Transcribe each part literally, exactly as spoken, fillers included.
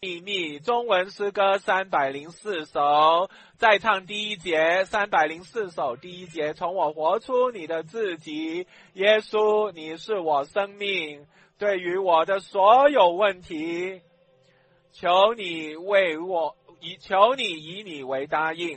秘密中文诗歌三百零四首，再唱第一节，三百零四首第一节，从我活出你的自己，耶稣，你是我生命，对于我的所有问题，求你为我，以求你以你为答应。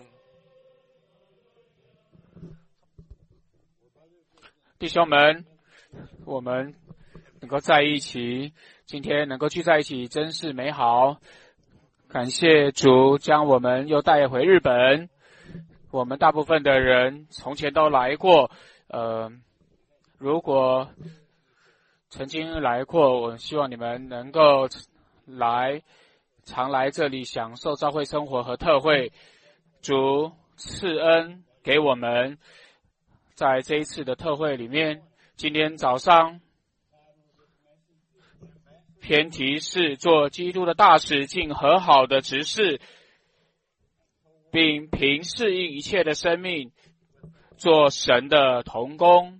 弟兄们，我们能够在一起，今天能够聚在一起，真是美好。感谢主将我们又带回日本。我们大部分的人从前都来过，呃，如果曾经来过，我希望你们能够来，常来这里享受教会生活和特会。主赐恩给我们，在这一次的特会里面，今天早上偏题是做基督的大使，尽和好的执事，并凭适应一切的生命，做神的同工。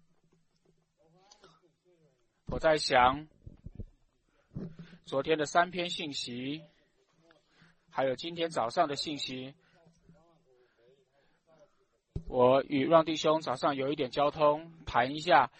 我在想，昨天的三篇信息，还有今天早上的信息，我与让弟兄早上有一点交通，谈一下，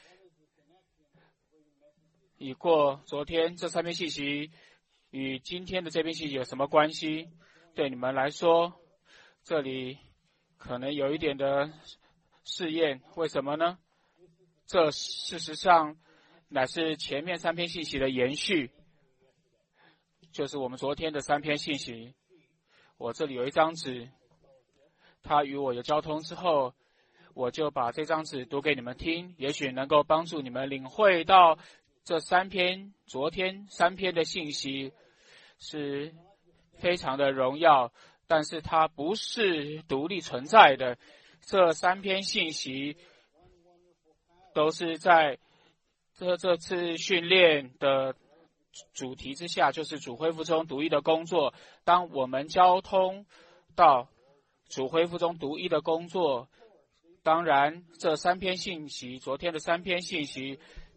已过昨天这三篇信息与今天的这篇信息有什么关系？对你们来说，这里可能有一点的试验，为什么呢？这事实上乃是前面三篇信息的延续，就是我们昨天的三篇信息。我这里有一张纸，他与我有交通之后，我就把这张纸读给你们听，也许能够帮助你们领会到这三篇昨天三篇的信息是非常的荣耀，但是它不是独立存在的。这三篇信息都是在这这次训练的主题之下，就是主恢复中独一的工作。当我们交通到主恢复中独一的工作，当然这三篇信息，昨天的三篇信息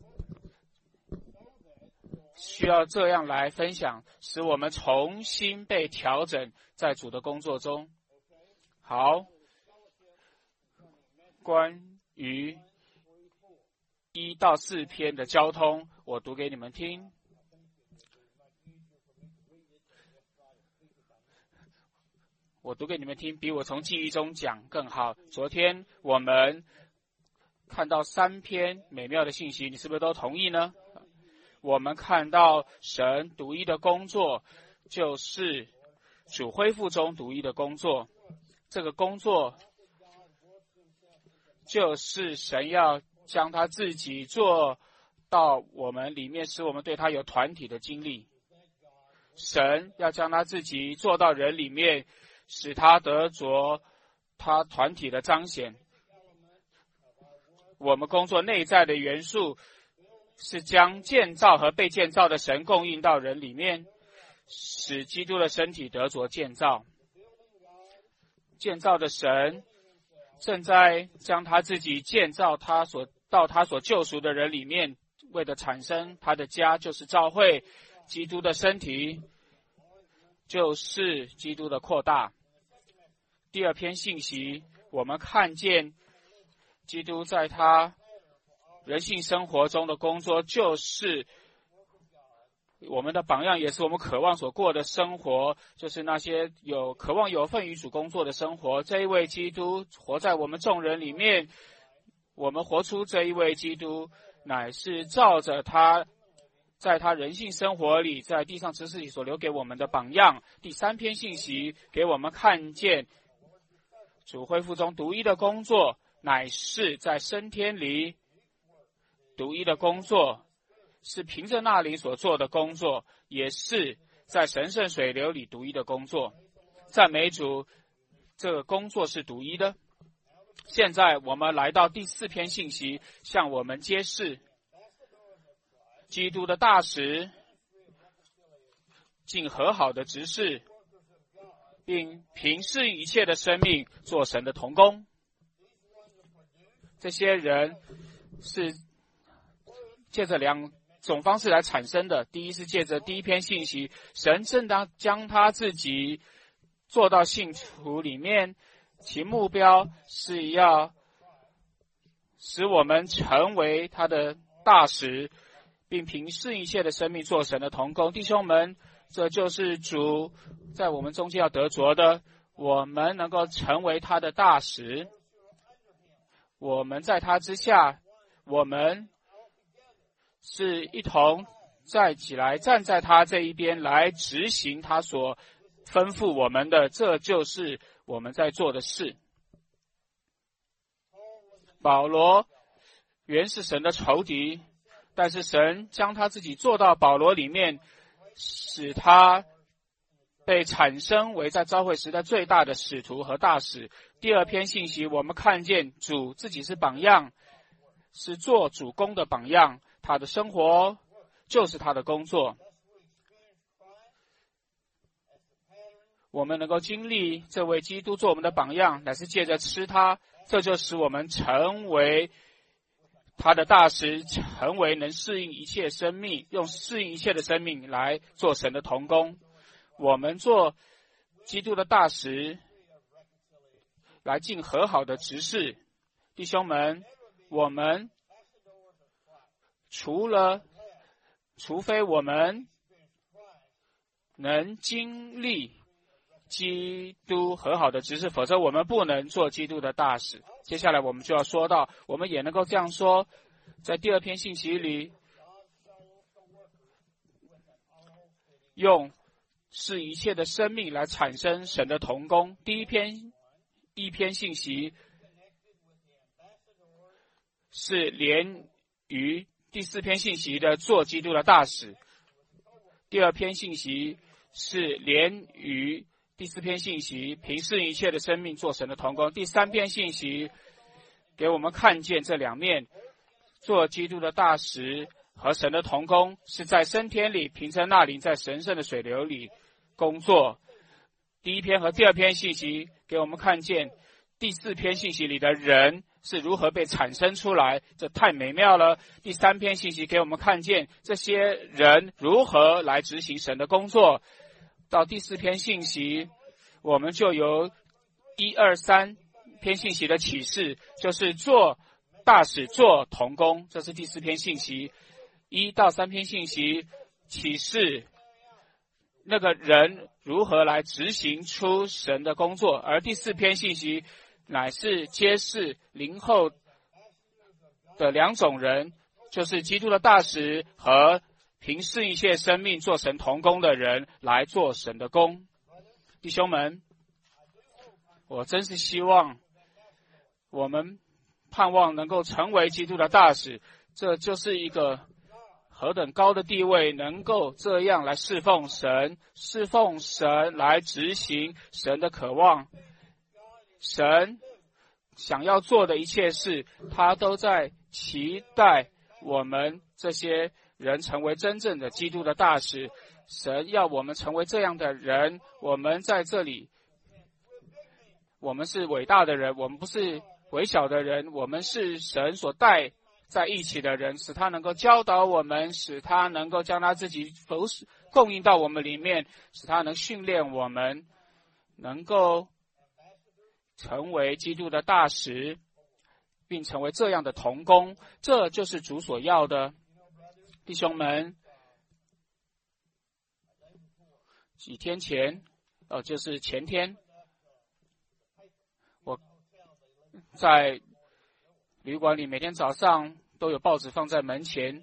需要这样来分享，使我们重新被调整在主的工作中。好，关于一到四篇的交通，我读给你们听。我读给你们听，比我从记忆中讲更好。昨天我们看到三篇美妙的信息，你是不是都同意呢？我们看到神独一的工作，就是主恢复中独一的工作。这个工作就是神要将他自己做到我们里面，使我们对他有团体的经历。神要将他自己做到人里面，使他得着他团体的彰显。我们工作内在的元素是将建造和被建造的神供应到人里面，使基督的身体得着建造。建造的神正在将他自己建造他所到他所救赎的人里面，为了产生他的家，就是教会。基督的身体就是基督的扩大。第二篇信息，我们看见基督在他人性生活中的工作，就是我们的榜样，也是我们渴望所过的生活，就是那些有渴望有份于主工作的生活。这一位基督活在我们众人里面，我们活出这一位基督，乃是照着他在他人性生活里，在地上执事里所留给我们的榜样。第三篇信息给我们看见主恢复中独一的工作，乃是在升天里独一的工作，是凭着那里所做的工作，也是在神圣水流里独一的工作。赞美主，这个工作是独一的。现在我们来到第四篇信息，向我们揭示基督的大使，尽和好的执事，并凭适应一切的生命，做神的同工。这些人是借着两种方式来产生的。第一是借着第一篇信息，神正当将他自己做到信徒里面，其目标是要使我们成为他的大使，并凭试一切的生命做神的同工。弟兄们，这就是主在我们中间要得着的，我们能够成为他的大使，我们在他之下，我们是一同站起来，站在他这一边来执行他所吩咐我们的，这就是我们在做的事。保罗原是神的仇敌，但是神将他自己做到保罗里面，使他被产生为在召会时代最大的使徒和大使。第二篇信息，我们看见主自己是榜样，是做主工的榜样，他的生活就是他的工作。我们能够经历这位基督做我们的榜样，乃是借着吃他，这就使我们成为他的大使，成为能适应一切生命，用适应一切的生命来做神的同工。我们做基督的大使，来尽和好的执事。弟兄们，我们除了除非我们能经历基督和好的执事，否则我们不能做基督的大使。接下来我们就要说到，我们也能够这样说，在第二篇信息里，用是一切的生命来产生神的同工。第一篇一篇信息是连于第四篇信息的做基督的大使，第二篇信息是连于第四篇信息凭视一切的生命做神的同工。第三篇信息给我们看见这两面，做基督的大使和神的同工是在升天里凭着那灵在神圣的水流里工作。第一篇和第二篇信息给我们看见第四篇信息里的人是如何被产生出来，这太美妙了。第三篇信息给我们看见这些人如何来执行神的工作。到第四篇信息，我们就由一二三篇信息的启示，就是做大使做同工，这是第四篇信息。一到三篇信息启示那个人如何来执行出神的工作，而第四篇信息乃是揭示灵后的两种人，就是基督的大使和凭视一切生命做神同工的人来做神的工。弟兄们，我真是希望我们盼望能够成为基督的大使，这就是一个何等高的地位，能够这样来侍奉神，侍奉神来执行神的渴望。神想要做的一切事，他都在期待我们这些人成为真正的基督的大使。神要我们成为这样的人，我们在这里，我们是伟大的人，我们不是微小的人，我们是神所带在一起的人，使他能够教导我们，使他能够将他自己服侍供应到我们里面，使他能训练我们，能够成为基督的大使，并成为这样的同工。这就是主所要的。弟兄们，几天前呃，就是前天，我在旅馆里每天早上都有报纸放在门前，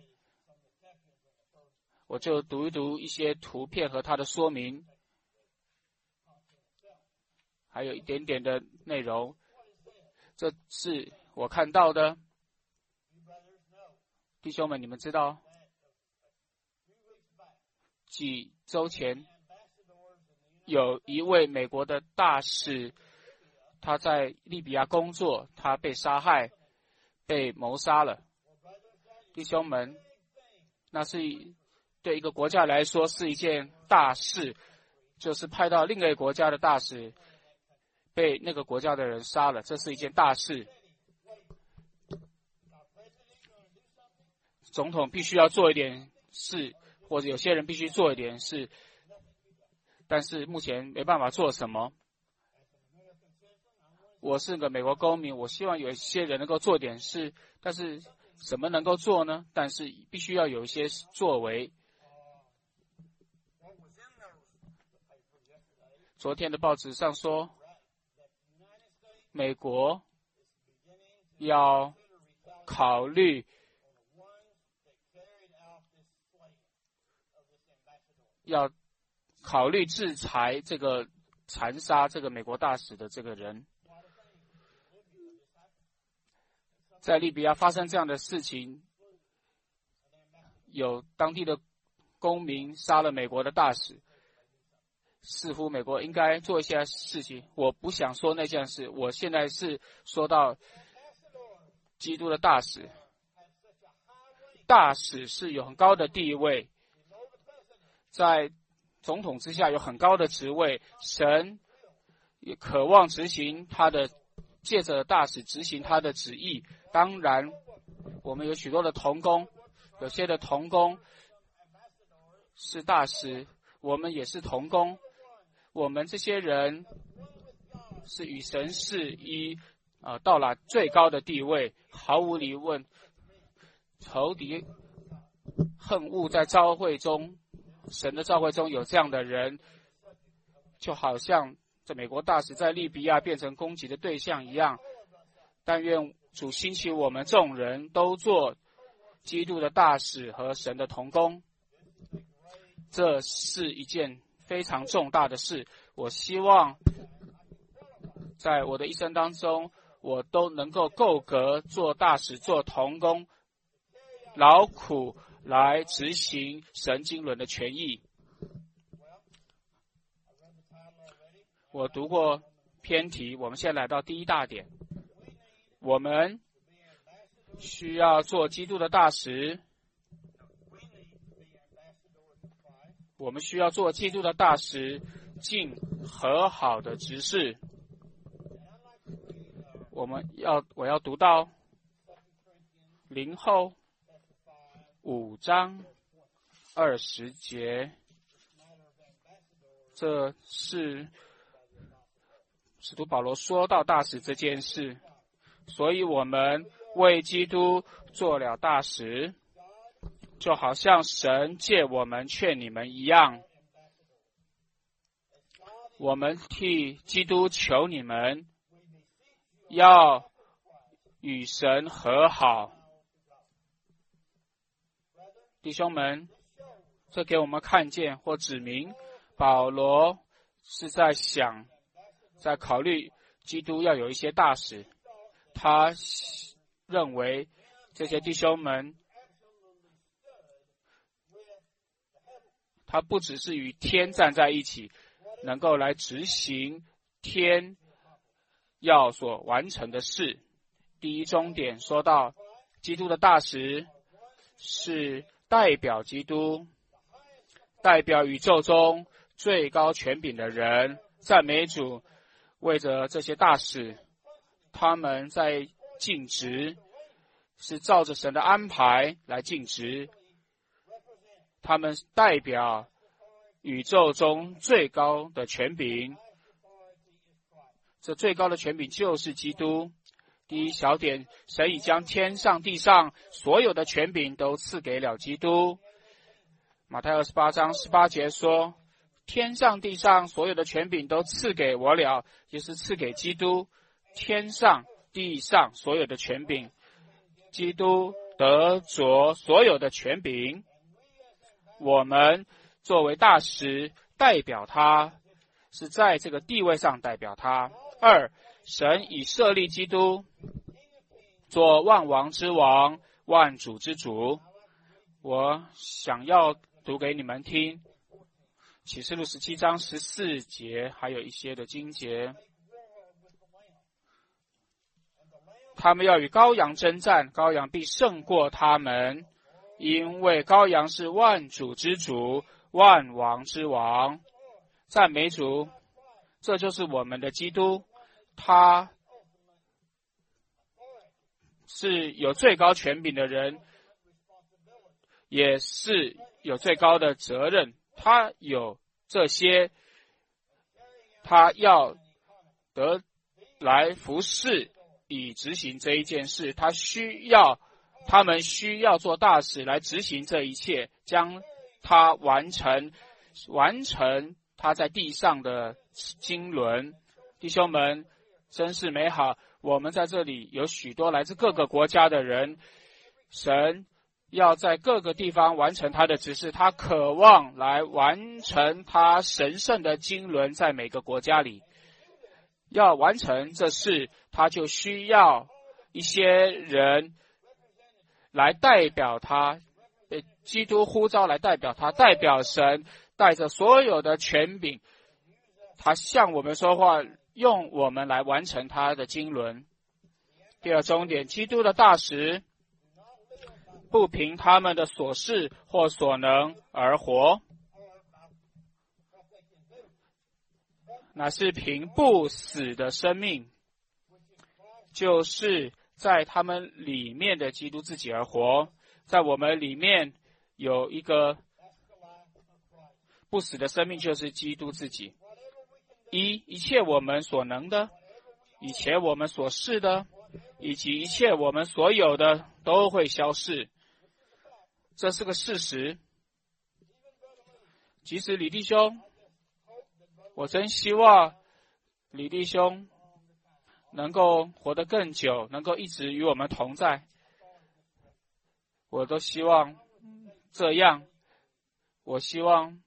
我就读一读一些图片和它的说明，还有一点点的内容。这是我看到的。弟兄们，你们知道，几周前有一位美国的大使，他在利比亚工作，他被杀害，被谋杀了。弟兄们，那是对一个国家来说是一件大事，就是派到另一个国家的大使被那个国家的人杀了，这是一件大事。总统必须要做一点事，或者有些人必须做一点事，但是目前没办法做什么。我是个美国公民，我希望有一些人能够做点事，但是什么能够做呢？但是必须要有一些作为。昨天的报纸上说，美国要考虑要考虑制裁这个残杀这个美国大使的这个人。在利比亚发生这样的事情，有当地的公民杀了美国的大使，似乎美国应该做一些事情。我不想说那件事，我现在是说到基督的大使。大使是有很高的地位，在总统之下有很高的职位，神也渴望执行他的，借着大使执行他的旨意。当然我们有许多的同工，有些的同工是大使，我们也是同工，我们这些人是与神是一，呃，到了最高的地位。毫无疑问，仇敌恨恶在召会中，神的召会中有这样的人，就好像这美国大使在利比亚变成攻击的对象一样。但愿主兴起我们众人都做基督的大使和神的同工，这是一件非常重大的事。我希望在我的一生当中，我都能够够格做大使、做同工，劳苦来执行神经纶的权益。我读过篇题，我们现在来到第一大点。我们需要做基督的大使，我们需要做基督的大使，尽和好的职事。我们要，我要读到林后五章二十节，这是使徒保罗说到大使这件事。所以我们为基督做了大使，就好像神借我们劝你们一样。我们替基督求你们，要与神和好。弟兄们，这给我们看见或指明，保罗是在想，在考虑基督要有一些大使。他认为这些弟兄们，他不只是与天站在一起，能够来执行天要所完成的事。第一终点说到，基督的大使是代表基督，代表宇宙中最高权柄的人。赞美主，为着这些大使，他们在尽职，是照着神的安排来尽职。他们代表宇宙中最高的权柄，这最高的权柄就是基督。第一小点，神已将天上地上所有的权柄都赐给了基督。马太二十八章十八节说，天上地上所有的权柄都赐给我了，就是赐给基督。天上地上所有的权柄，基督得着所有的权柄。我们作为大使代表他，是在这个地位上代表他。二，神已设立基督做万王之王，万主之主。我想要读给你们听启示录十七章十四节，还有一些的经节。他们要与羔羊征战，羔羊必胜过他们，因为羔羊是万主之主，万王之王。赞美主，这就是我们的基督，他是有最高权柄的人， 也是有最高的责任，他有这些，他要得来服侍以执行这一件事，他需要，他们需要做大使来执行这一切，将它完成，完成他在地上的经纶。弟兄们，真是美好！我们在这里有许多来自各个国家的人，神要在各个地方完成他的指示，他渴望来完成他神圣的经纶，在每个国家里。要完成这事，他就需要一些人来代表他，被基督呼召来代表他，代表神，带着所有的权柄，他向我们说话，用我们来完成他的经纶。第二重点，基督的大使不凭他们的所事或所能而活，乃是凭不死的生命，就是在他们里面的基督自己而活。在我们里面有一个不死的生命，就是基督自己。一一切我们所能的，以前我们所是的，以及一切我们所有的都会消逝，这是个事实。即使李弟兄，我真希望李弟兄能够活得更久，能够一直与我们同在，我都希望这样。我希望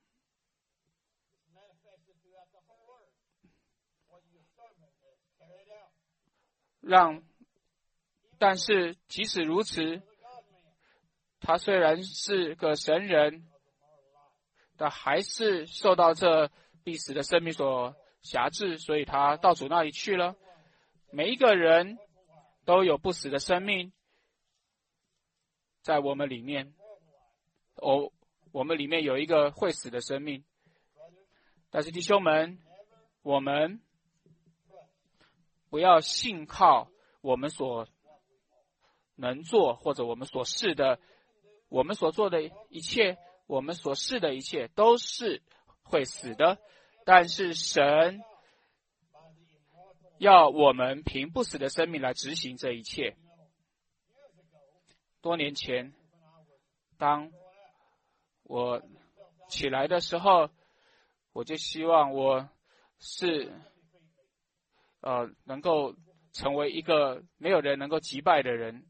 让，但是即使如此，他虽然是个神人，但还是受到这必死的生命所辖制，所以他到主那里去了。每一个人都有不死的生命在我们里面，哦，我们里面有一个会死的生命。但是弟兄们，我们不要信靠我们所能做或者我们所是的，我们所做的一切，我们所是的一切都是会死的。但是神要我们凭不死的生命来执行这一切。多年前，当我起来的时候，我就希望我是呃能够成为一个没有人能够击败的人。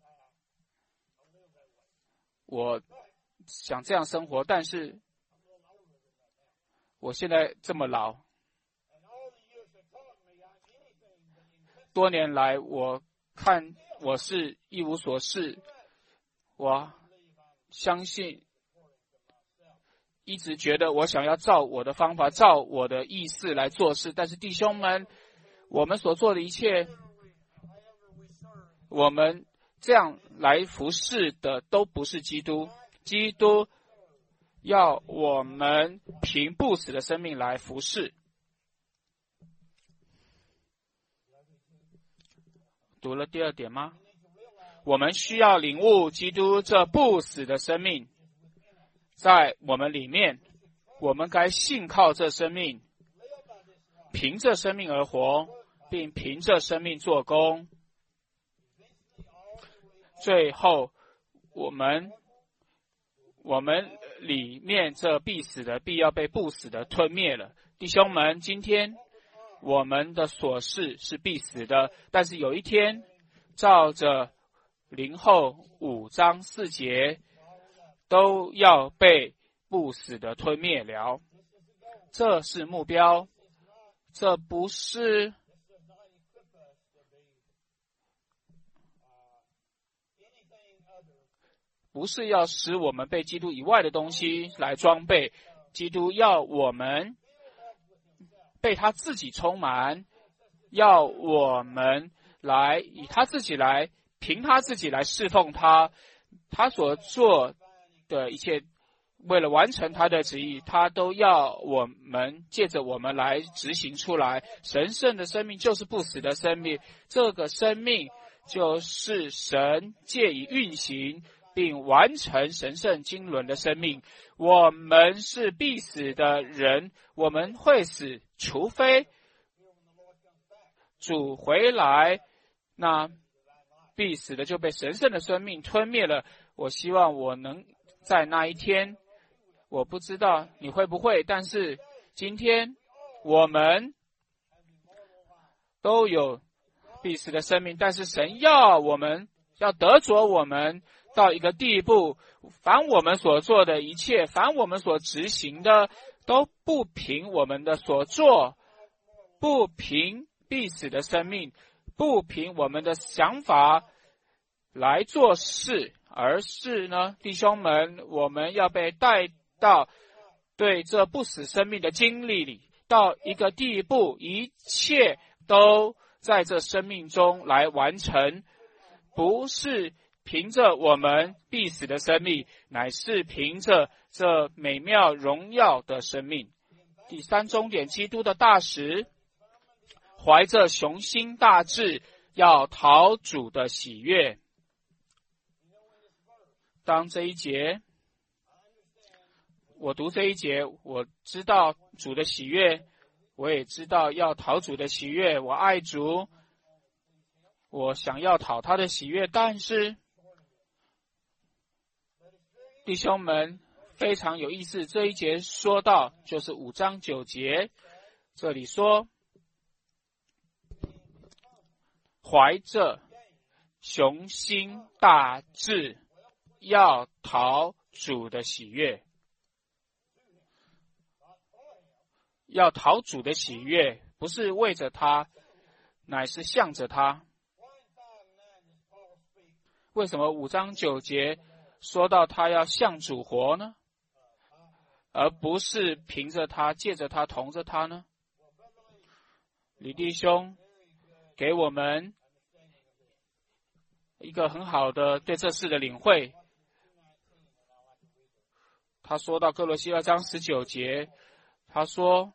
我想这样生活，但是我现在这么老，多年来我看我是一无所事，我相信一直觉得我想要照我的方法，照我的意思来做事。但是弟兄们，我们所做的一切，我们这样来服侍的都不是基督。基督要我们凭不死的生命来服侍。读了第二点吗？我们需要领悟基督这不死的生命在我们里面，我们该信靠这生命，凭着生命而活，并凭着生命做工。最后，我们我们里面这必死的必要被不死的吞灭了。弟兄们，今天我们的所事是必死的，但是有一天，照着林后五章四节，都要被不死的吞灭了。这是目标，这不是不是要使我们被基督以外的东西来装备，基督要我们被他自己充满，要我们来以他自己来，凭他自己来侍奉他，他所做的一切，为了完成他的旨意，他都要我们借着我们来执行出来。神圣的生命就是不死的生命，这个生命就是神借以运行并完成神圣经纶的生命。我们是必死的人，我们会死，除非主回来，那必死的就被神圣的生命吞灭了。我希望我能在那一天，我不知道你会不会，但是今天我们都有必死的生命，但是神要我们要得着我们到一个地步，凡我们所做的一切，凡我们所执行的，都不凭我们的所做，不凭必死的生命，不凭我们的想法来做事，而是呢，弟兄们，我们要被带到对这不死生命的经历里，到一个地步，一切都在这生命中来完成，不是凭着我们必死的生命，乃是凭着这美妙荣耀的生命。第三终点，基督的大使怀着雄心大志，要讨主的喜悦。当这一节，我读这一节，我知道主的喜悦，我也知道要讨主的喜悦，我爱主，我想要讨他的喜悦，但是弟兄们非常有意思，这一节说到就是五章九节，这里说怀着雄心大志，要讨主的喜悦，要讨主的喜悦，不是为着他，乃是向着他。为什么五章九节说到他要向主活呢？而不是凭着他、借着他、同着他呢？李弟兄给我们一个很好的对这事的领会。他说到哥罗西二章十九节，他说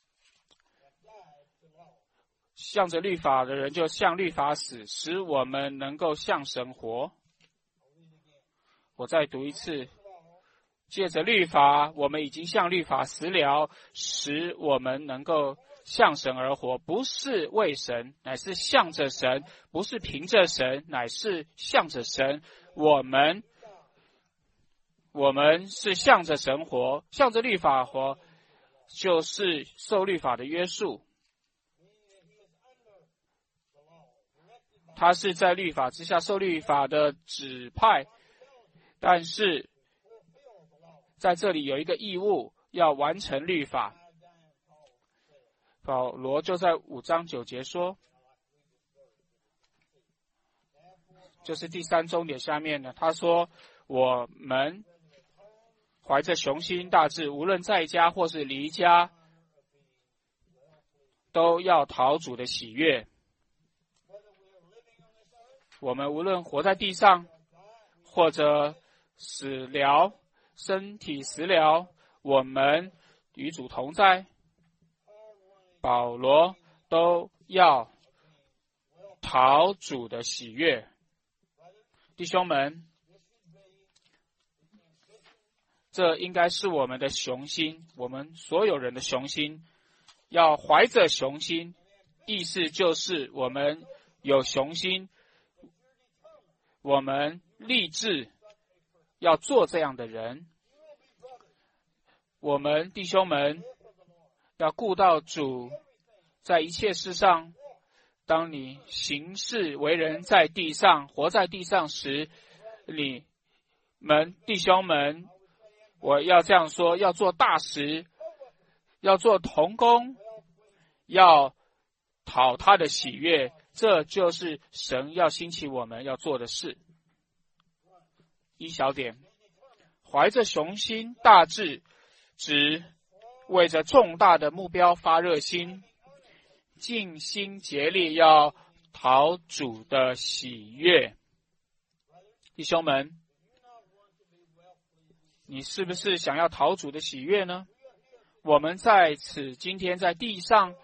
向着律法的人就向律法死，使我们能够向神活。我再读一次，借着律法，我们已经向律法死了，使我们能够向神而活，不是为神，乃是向着神，不是凭着神，乃是向着神。我们我们是向着神活，向着律法活，就是受律法的约束。他是在律法之下受律法的指派，但是在这里有一个义务，要完成律法。保罗就在五章九节说，就是第三终点下面呢，他说我们怀着雄心大志，无论在家或是离家，都要讨主的喜悦。我们无论活在地上，或者死了，身体死了，我们与主同在。保罗都要讨主的喜悦。弟兄们，这应该是我们的雄心，我们所有人的雄心，要怀着雄心，意思就是我们有雄心，我们立志要做这样的人。我们弟兄们要顾到主，在一切事上，当你行事为人在地上，活在地上时，你们弟兄们，我要这样说，要做大事，要做同工，要讨他的喜悦，这就是神要兴起我们要做的事。一小点，怀着雄心大志，指为着重大的目标发热心，尽心竭力要讨主的喜悦。弟兄们，你是不是想要讨主的喜悦呢？我们在此今天在地上，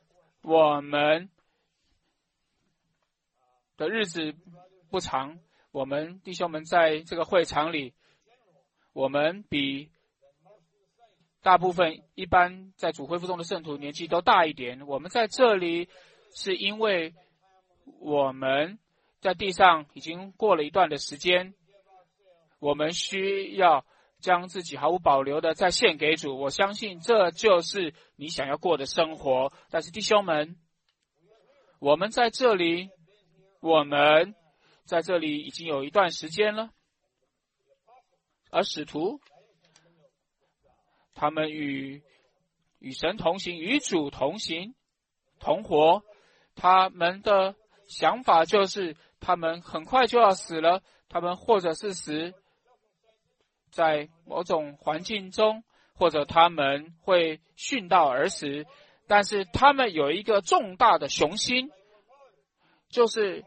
我们的日子不长， 我们弟兄们在这个会场里，我们比大部分一般在主恢复中的圣徒年纪都大一点。我们在这里是因为我们在地上已经过了一段的时间，我们需要将自己毫无保留的再献给主。我相信这就是你想要过的生活。但是弟兄们，我们在这里，我们在这里已经有一段时间了，而使徒他们与与神同行，与主同行，同活。他们的想法就是他们很快就要死了，他们或者是死在某种环境中，或者他们会殉道而死。但是他们有一个重大的雄心，就是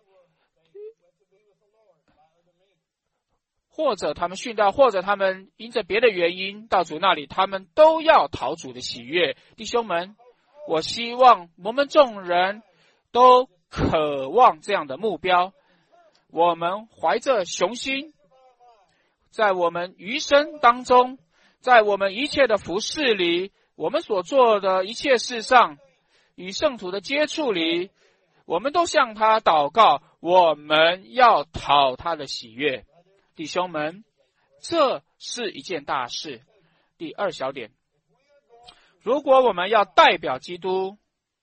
或者他们殉道，或者他们因着别的原因到主那里，他们都要讨主的喜悦。弟兄们，我希望我们众人都渴望这样的目标。我们怀着雄心，在我们余生当中，在我们一切的服事里，我们所做的一切事上，与圣徒的接触里，我们都向他祷告，我们要讨他的喜悦。弟兄们，这是一件大事。第二小点，如果我们要代表基督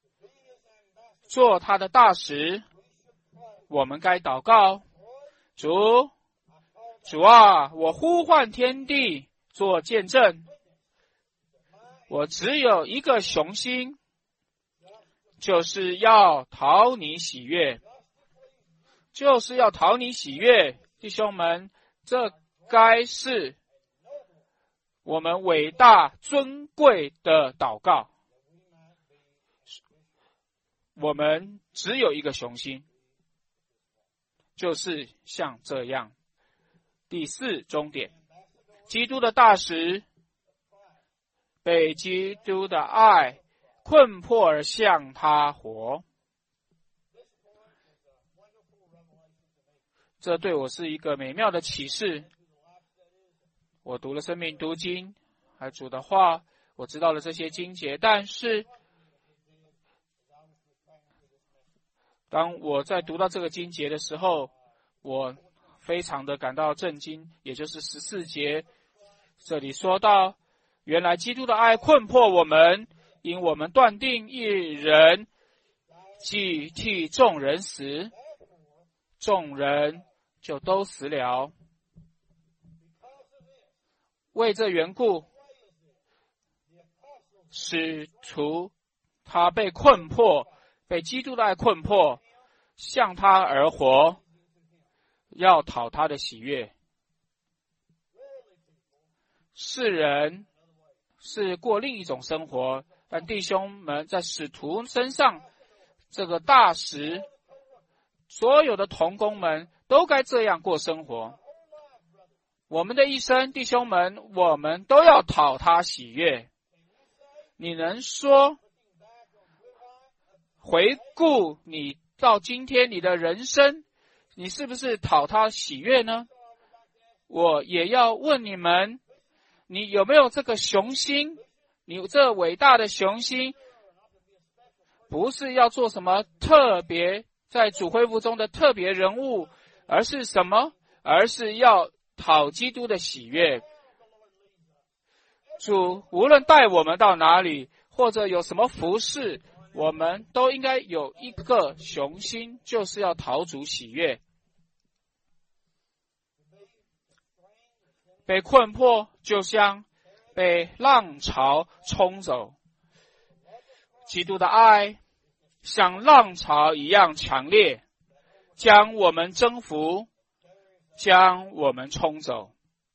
做他的大使，我们该祷告，主，主啊，我呼唤天地做见证，我只有一个雄心，就是要讨你喜悦，就是要讨你喜悦。弟兄们，这该是我们伟大尊贵的祷告。我们只有一个雄心，就是像这样。第四终点，基督的大使被基督的爱困迫而向他活。这对我是一个美妙的启示。我读了生命读经，还主的话，我知道了这些经节，但是当我在读到这个经节的时候，我非常的感到震惊。也就是十四节，这里说到，原来基督的爱困迫我们，因我们断定一人既替众人死，众人就都死了。为这缘故，使徒他被困迫，被基督的爱困迫，向他而活，要讨他的喜悦。世人是过另一种生活，但弟兄们在使徒身上，这个大使，所有的同工们都该这样过生活。我们的一生，弟兄们，我们都要讨他喜悦。你能说，回顾你到今天你的人生，你是不是讨他喜悦呢？我也要问你们，你有没有这个雄心？你这伟大的雄心，不是要做什么特别在主恢复中的特别人物，而是什么？而是要讨基督的喜悦。主无论带我们到哪里，或者有什么服事，我们都应该有一个雄心，就是要讨主喜悦。被困迫就像被浪潮冲走，基督的爱像浪潮一样强烈，将我们征服，将我们冲走。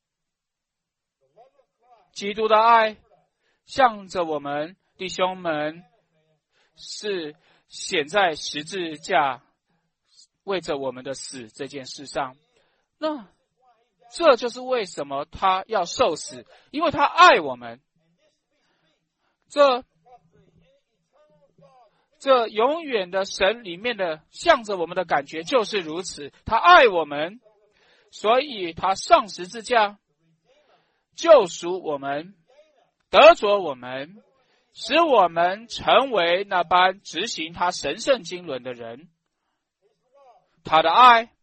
基督的爱向着我们弟兄们，是显在十字架为着我们的死这件事上。那这就是为什么他要受死，因为他爱我们。这这永远的神里面的向着我们的感觉就是如此，他爱我们，所以他上十字架救赎我们，得着我们，使我们成为那般执行他神圣经纶的人。他的爱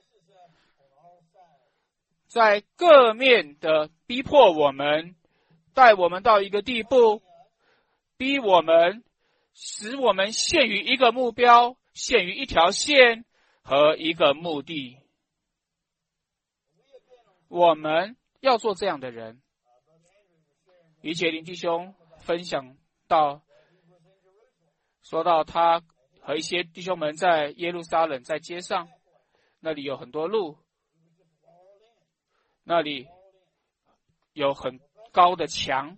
在各面的逼迫我们，带我们到一个地步，逼我们，使我们陷于一个目标，陷于一条线和一个目的。我们要做这样的人。于杰林弟兄分享到，说到他和一些弟兄们在耶路撒冷，在街上，那里有很多路，那里有很高的墙，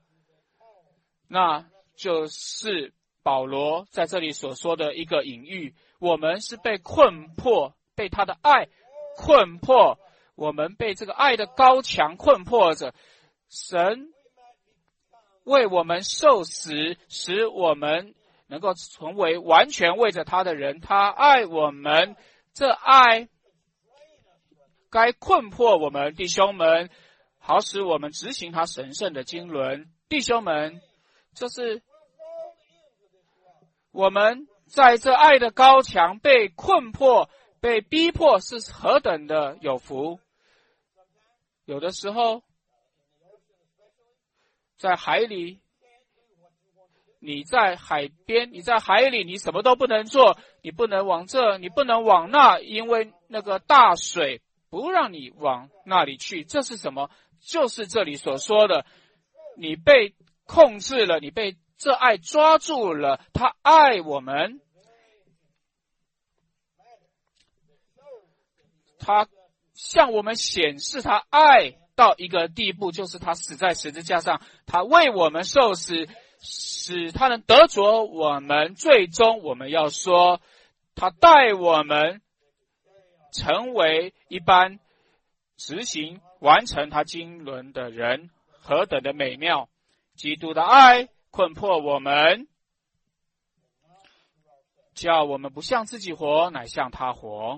那就是保罗在这里所说的一个隐喻。我们是被困迫，被他的爱困迫，我们被这个爱的高墙困迫着。神为我们受死，使我们能够成为完全为着他的人。他爱我们，这爱该困迫我们弟兄们，好使我们执行他神圣的经纶。弟兄们，这是我们在这爱的高墙被困迫、被逼迫是何等的有福。有的时候在海里，你在海边，你在海里，你什么都不能做，你不能往这，你不能往那，因为那个大水不让你往那里去。这是什么？就是这里所说的，你被控制了，你被这爱抓住了，他爱我们，他向我们显示他爱到一个地步，就是他死在十字架上，他为我们受死，使他能得着我们。最终我们要说，他带我们成为一般执行完成他经纶的人，何等的美妙！基督的爱困迫我们，叫我们不向自己活，乃向他活。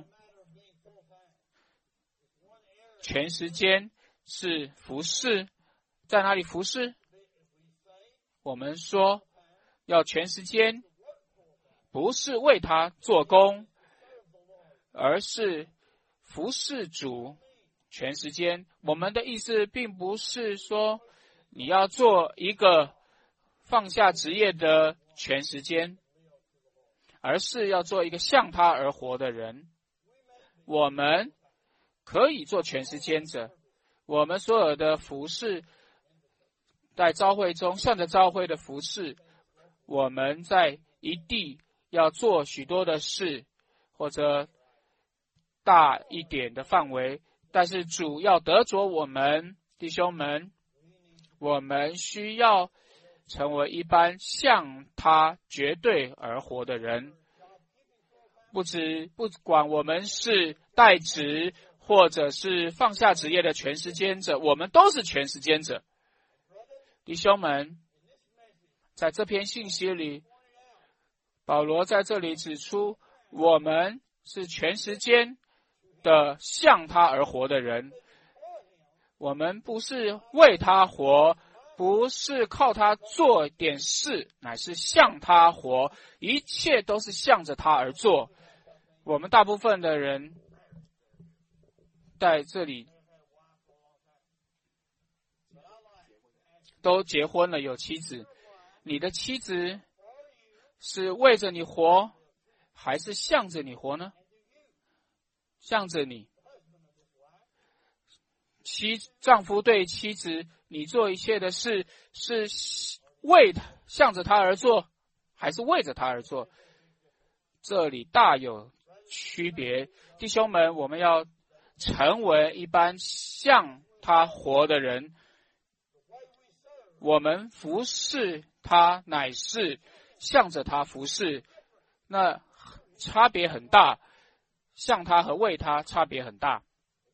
全时间是服侍，在哪里服侍？我们说要全时间，不是为他做工，而是服侍主。全时间，我们的意思并不是说你要做一个放下职业的全时间，而是要做一个向他而活的人。我们可以做全时间者，我们所有的服事，在召会中向着召会的服事，我们在一地要做许多的事，或者大一点的范围，但是主要得着我们弟兄们，我们需要成为一般向他绝对而活的人。不止不管我们是代职或者是放下职业的全时间者，我们都是全时间者。弟兄们，在这篇信息里，保罗在这里指出，我们是全时间的向他而活的人。我们不是为他活，不是靠他做点事，乃是向他活，一切都是向着他而做。我们大部分的人在这里都结婚了，有妻子。你的妻子是为着你活，还是向着你活呢？向着你。妻丈夫对妻子，你做一切的事是为向着他而做，还是为着他而做？这里大有区别。弟兄们，我们要成为一般向他活的人。我们服侍他乃是向着他服侍，那差别很大，向他和为他差别很大。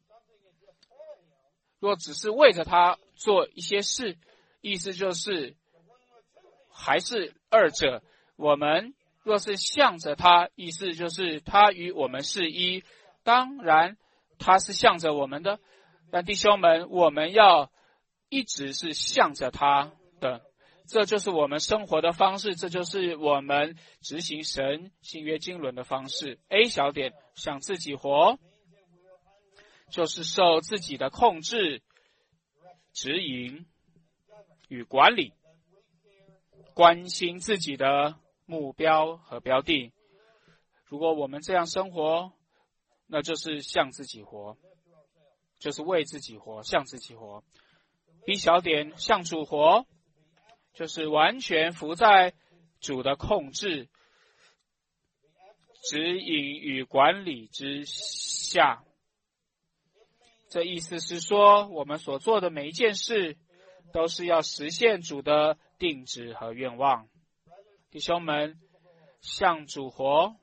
若只是为着他做一些事，意思就是还是二者。我们若是向着他，意思就是他与我们是一，当然他是向着我们的，但弟兄们，我们要一直是向着他的，这就是我们生活的方式，这就是我们执行神新约经纶的方式。 A 小点，想自己活，就是受自己的控制、指引与管理，关心自己的目标和标的。如果我们这样生活，那就是向自己活，就是为自己活，向自己活。 B 小点，向主活，就是完全服在主的控制、指引与管理之下。这意思是说，我们所做的每一件事都是要实现主的定旨和愿望。弟兄们，向主活，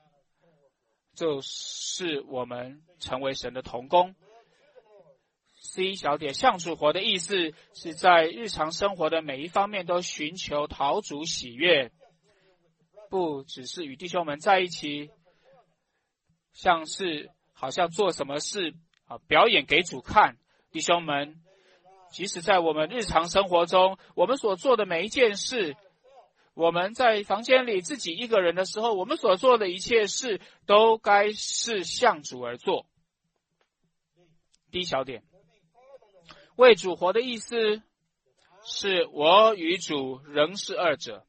就是我们成为神的同工。C 小点，向主活的意思是在日常生活的每一方面都寻求讨主喜悦，不只是与弟兄们在一起，像是好像做什么事啊表演给主看。弟兄们，即使在我们日常生活中，我们所做的每一件事，我们在房间里自己一个人的时候，我们所做的一切事都该是向主而做。第一小点，为主活的意思是我与主仍是二者。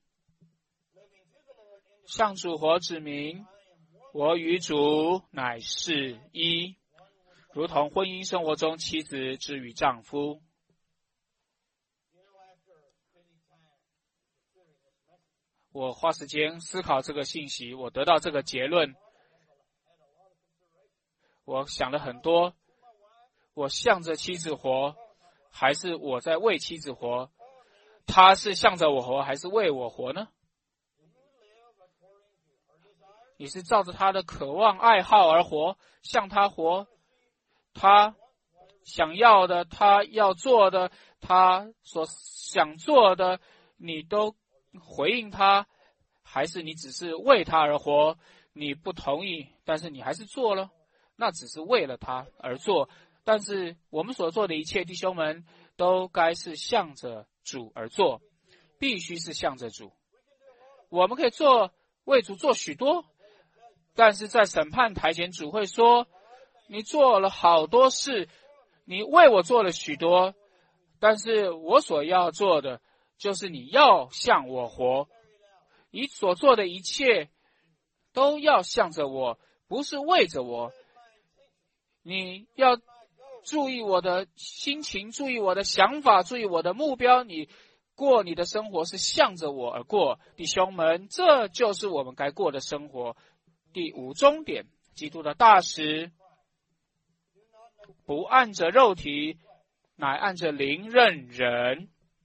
向主活指明我与主乃是一，如同婚姻生活中妻子之于丈夫。我花时间思考这个信息，我得到这个结论。我想了很多，我向着妻子活，还是我在为妻子活？他是向着我活，还是为我活呢？你是照着他的渴望爱好而活，向他活，他想要的，他要做的，他所想做的，你都回应他，还是你只是为他而活？你不同意，但是你还是做了，那只是为了他而做。但是我们所做的一切，弟兄们，都该是向着主而做，必须是向着主。我们可以做为主做许多，但是在审判台前，主会说，你做了好多事，你为我做了许多，但是我所要做的就是你要向我活，你所做的一切都要向着我，不是为着我。你要注意我的心情，注意我的想法，注意我的目标，你过你的生活是向着我而过。弟兄们，这就是我们该过的生活。第五终点，基督的大使不按着肉体，乃按着灵任人。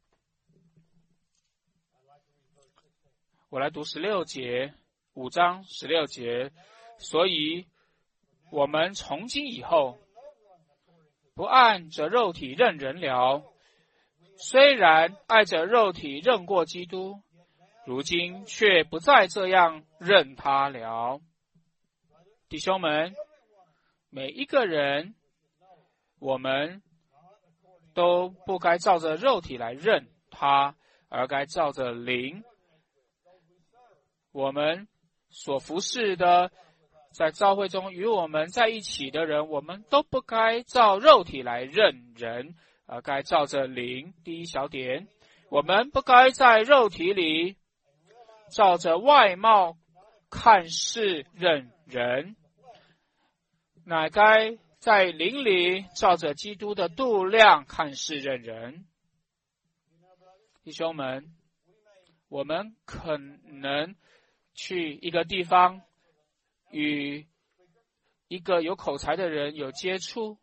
我来读十六节，五章十六节。所以我们从今以后不按着肉体任人了，虽然爱着肉体任过基督，如今却不再这样任他了。弟兄们，每一个人，我们都不该照着肉体来任他，而该照着灵。我们所服侍的，在教会中与我们在一起的人，我们都不该照肉体来任人，而该照着灵。第一小点，我们不该在肉体里照着外貌看事任人，乃该在灵里照着基督的度量看事任人。弟兄们，我们可能去一个地方与一个有口才的人有接触，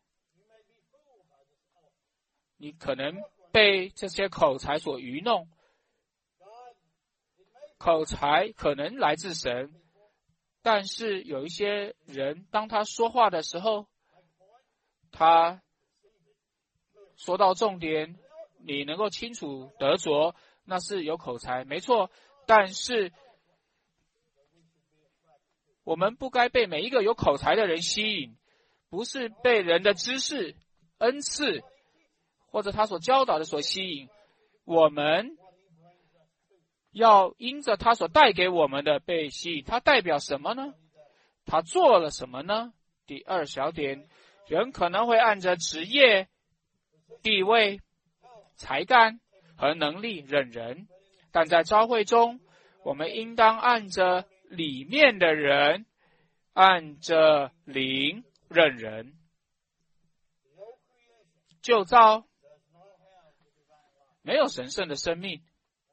你可能被这些口才所愚弄。口才可能来自神，但是有一些人，当他说话的时候，他说到重点，你能够清楚得着，那是有口才，没错。但是我们不该被每一个有口才的人吸引，不是被人的知识、恩赐或者他所教导的所吸引，我们要因着他所带给我们的被吸引。他代表什么呢？他做了什么呢？第二小点，人可能会按着职业、地位、才干和能力认人，但在教会中，我们应当按着里面的人，按着灵认人。旧造没有神圣的生命，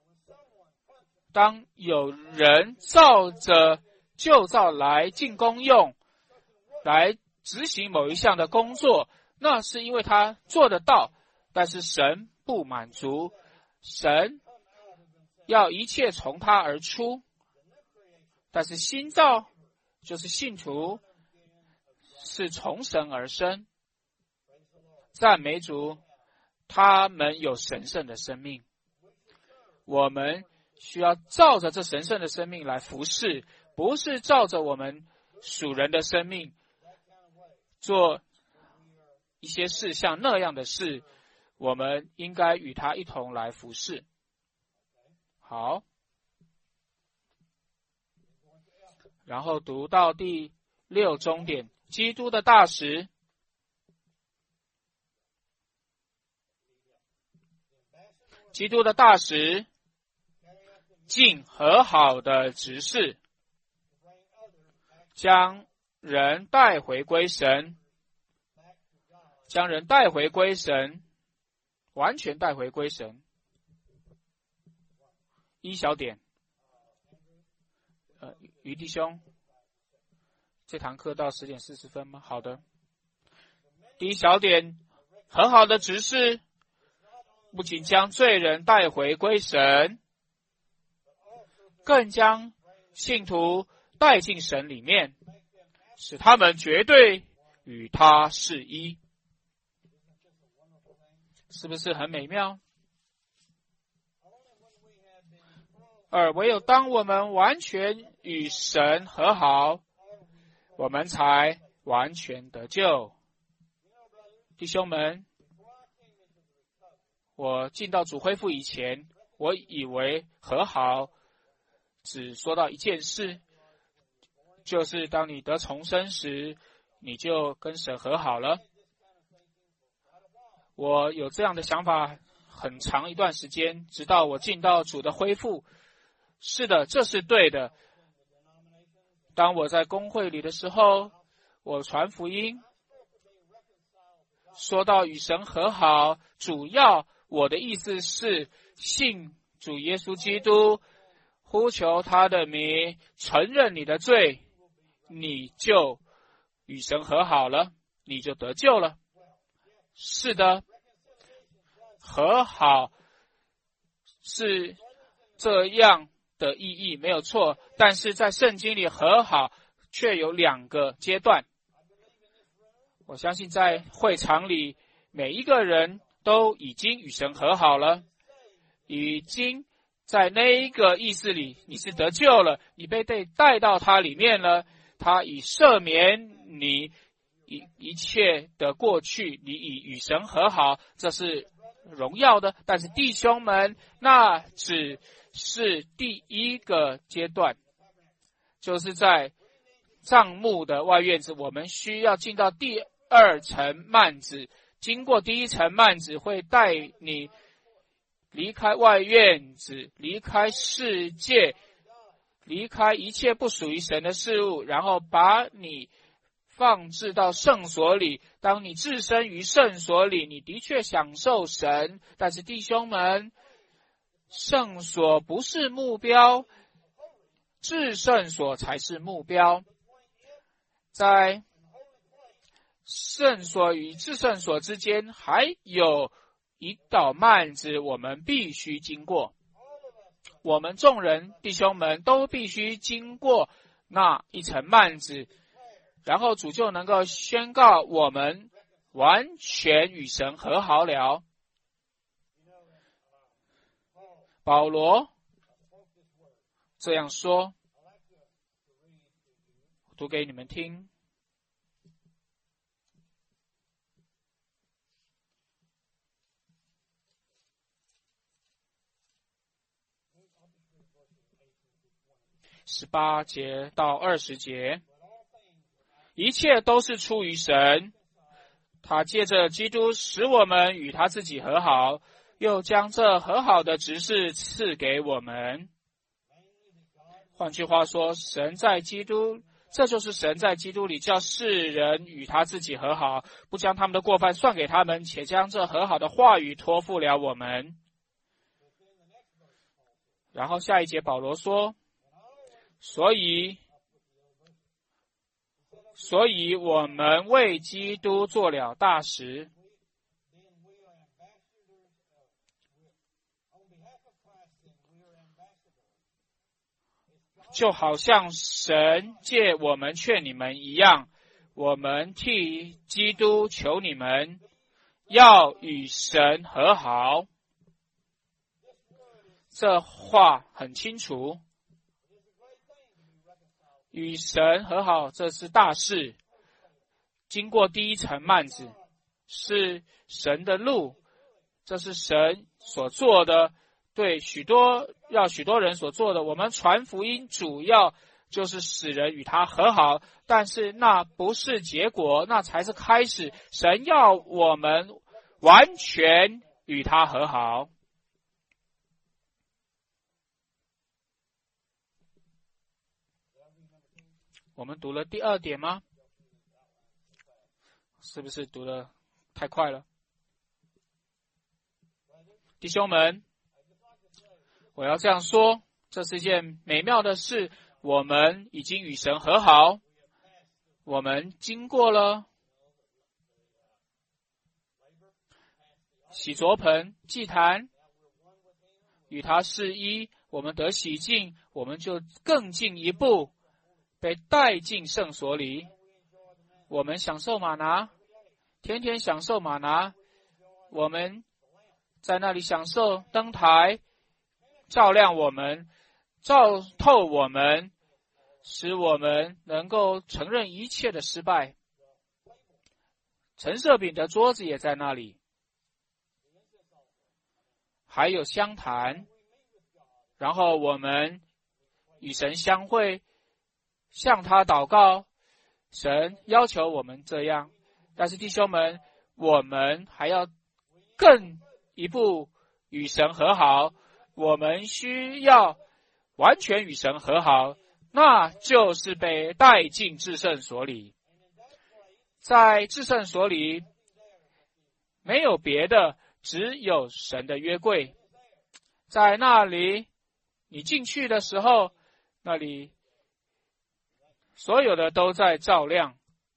当有人照着旧造来进功用，来执行某一项的工作，那是因为他做得到，但是神不满足，神要一切从他而出。但是新造就是信徒是从神而生，赞美主，他们有神圣的生命，我们需要照着这神圣的生命来服侍，不是照着我们属人的生命做一些事，像那样的事，我们应该与他一同来服侍。好，然后读到第六终点，基督的大使。基督的大使尽和好的职事，将人带回归神，将人带回归神，完全带回归神。一小点，呃，于弟兄，这堂课到十点四十分吗？好的。第一小点，很好的职事，不仅将罪人带回归神，更将信徒带进神里面，使他们绝对与他是一。是不是很美妙？二，唯有当我们完全与神和好，我们才完全得救。弟兄们，我进到主恢复以前，我以为和好只说到一件事，就是当你得重生时，你就跟神和好了。我有这样的想法很长一段时间，直到我进到主的恢复。是的，这是对的。当我在公会里的时候，我传福音，说到与神和好，主要我的意思是信主耶稣基督，呼求他的名，承认你的罪，你就与神和好了，你就得救了。是的，和好是这样的意义没有错，但是在圣经里和好却有两个阶段。我相信在会场里每一个人都已经与神和好了，已经在那一个意思里你是得救了，你被带到他里面了，他已赦免你一一切的过去，你已与神和好，这是荣耀的。但是弟兄们，那只是第一个阶段，就是在帐幕的外院子，我们需要进到第二层幔子，经过第一层幔子会带你离开外院子，离开世界，离开一切不属于神的事物，然后把你放置到圣所里。当你置身于圣所里，你的确享受神，但是弟兄们，圣所不是目标，至圣所才是目标。在圣所与至圣所之间还有一道幔子，我们必须经过。我们众人弟兄们都必须经过那一层幔子，然后主就能够宣告我们完全与神和好了。保罗这样说， 读给你们听。十八节到二十节，一切都是出于神，他借着基督使我们与他自己和好，又将这和好的职事赐给我们。换句话说，神在基督，这就是神在基督里叫世人与他自己和好，不将他们的过犯算给他们，且将这和好的话语托付了我们。然后下一节保罗说，所以所以我们为基督做了大使，就好像神借我们劝你们一样，我们替基督求你们，要与神和好。这话很清楚，与神和好，这是大事。经过第一层幔子，是神的路，这是神所做的，对许多要许多人所做的。我们传福音主要就是使人与他和好，但是那不是结果，那才是开始。神要我们完全与他和好。我们读了第二点吗？是不是读得太快了？弟兄们，我要这样说，这是一件美妙的事，我们已经与神和好，我们经过了洗濯盆、祭坛，与他是一，我们得洗净，我们就更进一步被带进圣所里，我们享受玛拿，天天享受玛拿，我们在那里享受灯台，照亮我们，照透我们，使我们能够承认一切的失败。陈设饼的桌子也在那里，还有香坛，然后我们与神相会，向他祷告，神要求我们这样。但是弟兄们，我们还要更一步与神和好，我们需要完全与神和好，那就是被带进至圣所里。在至圣所里没有别的，只有神的约柜。在那里你进去的时候，那里所有的都在照亮，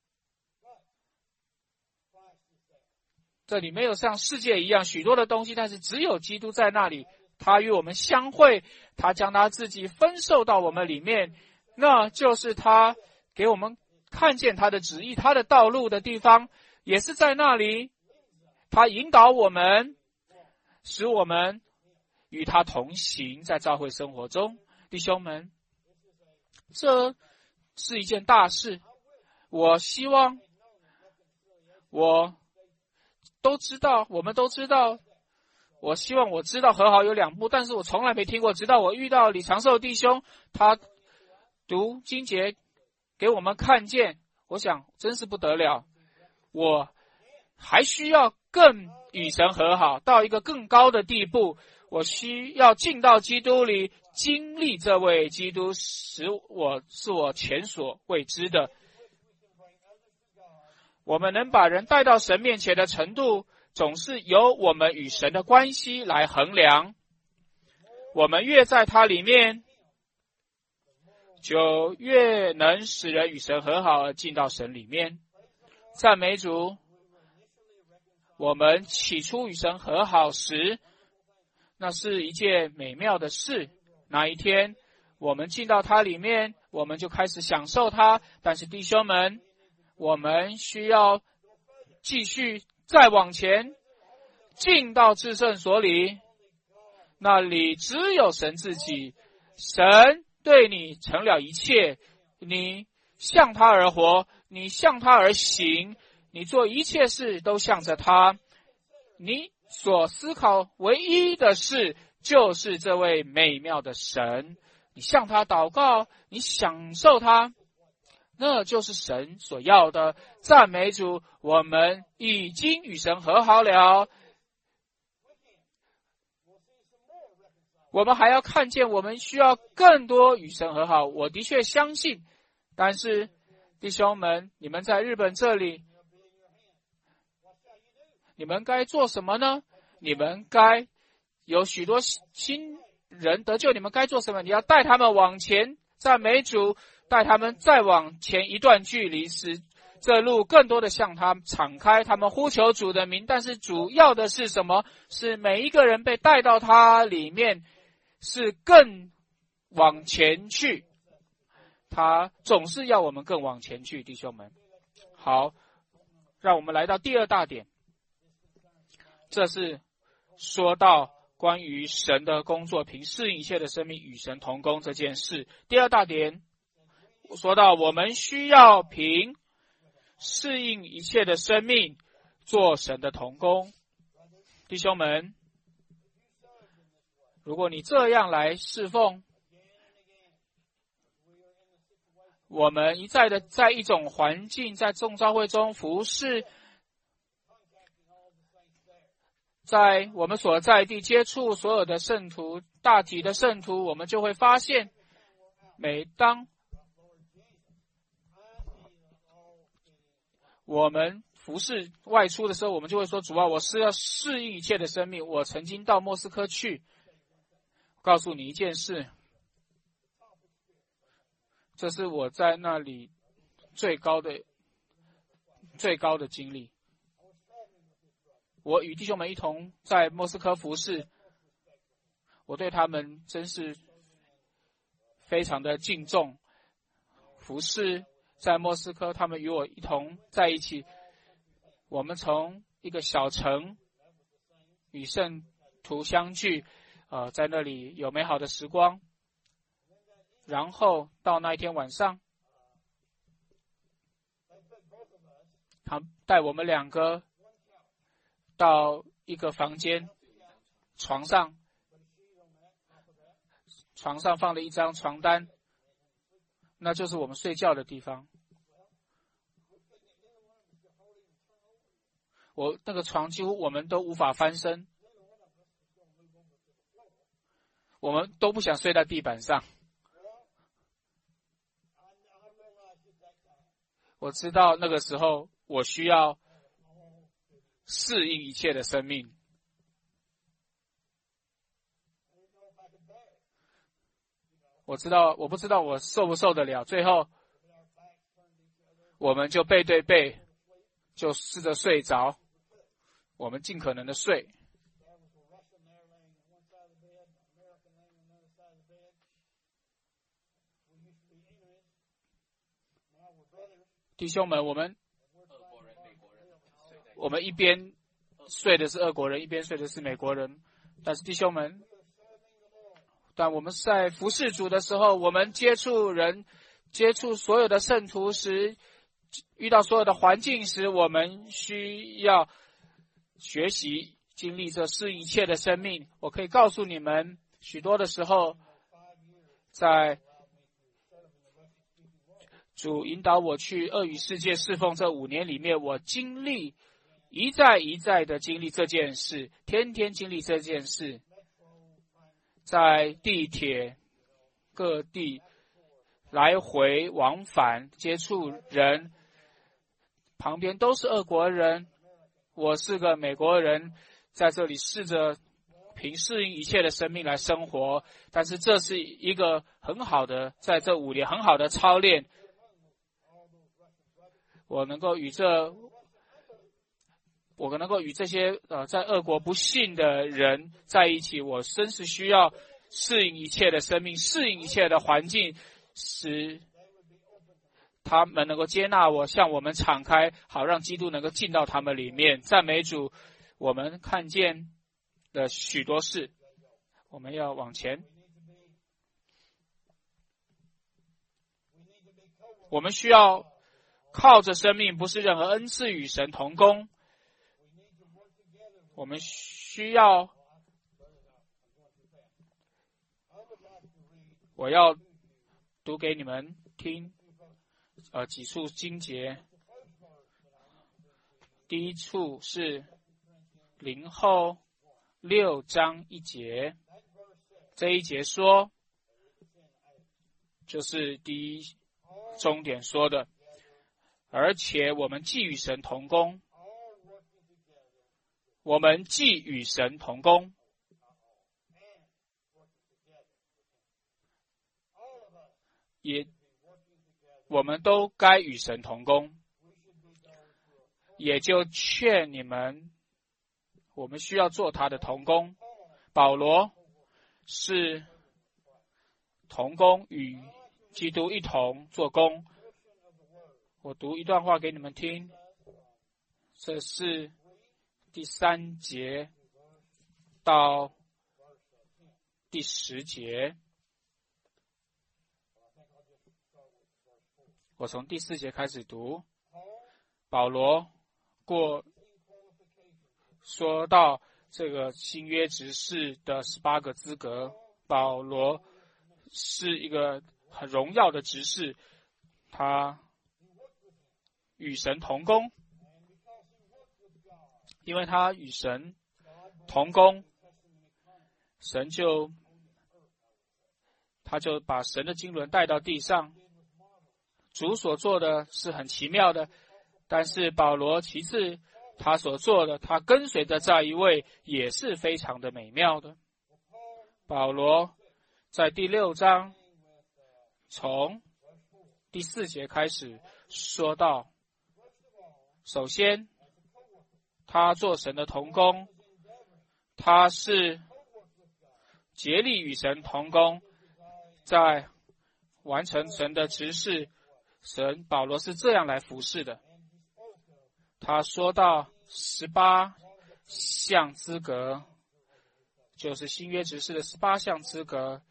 这里没有像世界一样许多的东西，但是只有基督在那里，他与我们相会，他将他自己分授到我们里面，那就是他给我们看见他的旨意，他的道路的地方，也是在那里，他引导我们，使我们与他同行，在教会生活中。弟兄们，这是一件大事，我希望我都知道，我们都知道，我希望我知道和好有两步，但是我从来没听过，直到我遇到李长寿弟兄，他读经节给我们看见，我想真是不得了，我还需要更与神和好，到一个更高的地步，我需要进到基督里，经历这位基督，使我是我前所未知的。我们能把人带到神面前的程度，总是由我们与神的关系来衡量。我们越在他里面，就越能使人与神和好，而进到神里面。赞美主！我们起初与神和好时，那是一件美妙的事。那一天我们进到他里面，我们就开始享受他。但是弟兄们，我们需要继续再往前，进到至圣所里，那里只有神自己，神对你成了一切，你向他而活，你向他而行，你做一切事都向着他，你所思考唯一的事就是这位美妙的神，你向他祷告，你享受他，那就是神所要的。赞美主，我们已经与神和好了。我们还要看见我们需要更多与神和好，我的确相信。但是弟兄们，你们在日本这里，你们该做什么呢？你们该有许多新人得救，你们该做什么？你要带他们往前，赞美主，带他们再往前一段距离，使这路更多的向他敞开，他们呼求主的名。但是主要的是什么？是每一个人被带到他里面，是更往前去。他总是要我们更往前去，弟兄们。好，让我们来到第二大点，这是说到关于神的工作，凭适应一切的生命与神同工这件事。第二大点说到我们需要凭适应一切的生命做神的同工。弟兄们，如果你这样来侍奉，我们一再的在一种环境，在众召会中服侍，在我们所在地接触所有的圣徒，大体的圣徒，我们就会发现，每当我们服侍外出的时候，我们就会说，主啊，我是要适应一切的生命。我曾经到莫斯科去，告诉你一件事，这是我在那里最高的最高的经历。我与弟兄们一同在莫斯科服侍，我对他们真是非常的敬重。服侍在莫斯科，他们与我一同在一起，我们从一个小城与圣徒相聚，呃，在那里有美好的时光。然后到那一天晚上，他带我们两个到一个房间，床上，床上放了一张床单，那就是我们睡觉的地方。我那个床几乎我们都无法翻身，我们都不想睡在地板上。我知道那个时候我需要适应一切的生命。我知道，我不知道我受不受得了。最后，我们就背对背，就试着睡着。我们尽可能的睡。弟兄们，我们我们一边睡的是俄国人，一边睡的是美国人。但是弟兄们，但我们在服侍主的时候，我们接触人，接触所有的圣徒时，遇到所有的环境时，我们需要学习经历这是一切的生命。我可以告诉你们，许多的时候，在主引导我去俄语世界侍奉这五年里面，我经历一再一再的经历这件事，天天经历这件事，在地铁各地来回往返接触人，旁边都是俄国人，我是个美国人，在这里试着凭适应一切的生命来生活。但是这是一个很好的，在这五年很好的操练，我能够与这我能够与这些呃在俄国不信的人在一起，我真是需要适应一切的生命，适应一切的环境，使他们能够接纳我，向我们敞开，好让基督能够进到他们里面。赞美主，我们看见的许多事，我们要往前。 我们需要靠着生命，不是任何恩赐与神同工。我们需要，我要读给你们听，呃，几处经节。第一处是零后六章一节，这一节说，就是第一终点说的，而且我们既与神同工，我们既与神同工，也我们都该与神同工。也就劝你们，我们需要做他的同工。保罗是同工，与基督一同做工。我读一段话给你们听，这是第三节到第十节。我从第四节开始读。保罗过说到这个新约执事的十八个资格，保罗是一个很荣耀的执事，他与神同工，因为他与神同工，神就他就把神的经纶带到地上。主所做的是很奇妙的，但是保罗其次他所做的，他跟随的这一位也是非常的美妙的。保罗在第六章从第四节开始说到，首先他做神的同工，他是竭力与神同工，在完成神的职事。神保罗是这样来服侍的。他说到十八项资格，就是新约执事的十八项资格，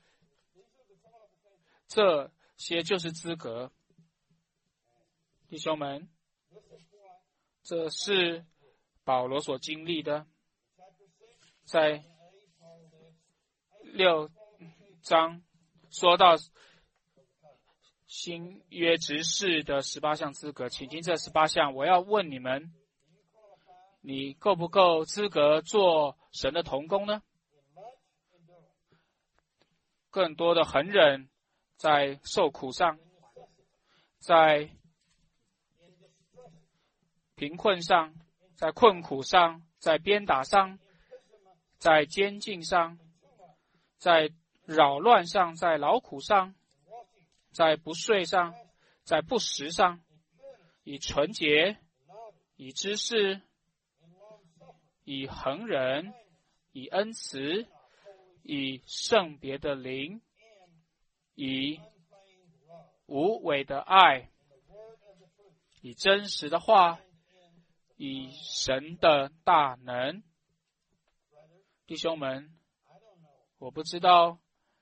这些就是资格。弟兄们，这是保罗所经历的。在六章说到新约执事的十八项资格，请听这十八项。我要问你们，你够不够资格做神的同工呢？更多的恒忍，在受苦上，在贫困上，在困苦上，在鞭打上，在监禁上，在扰乱上，在劳苦上，在不睡上，在不食上，以纯洁，以知识，以恒忍，以恩慈，以圣别的灵，以无伪的爱，以真实的话，以神的大能。弟兄们，我不知道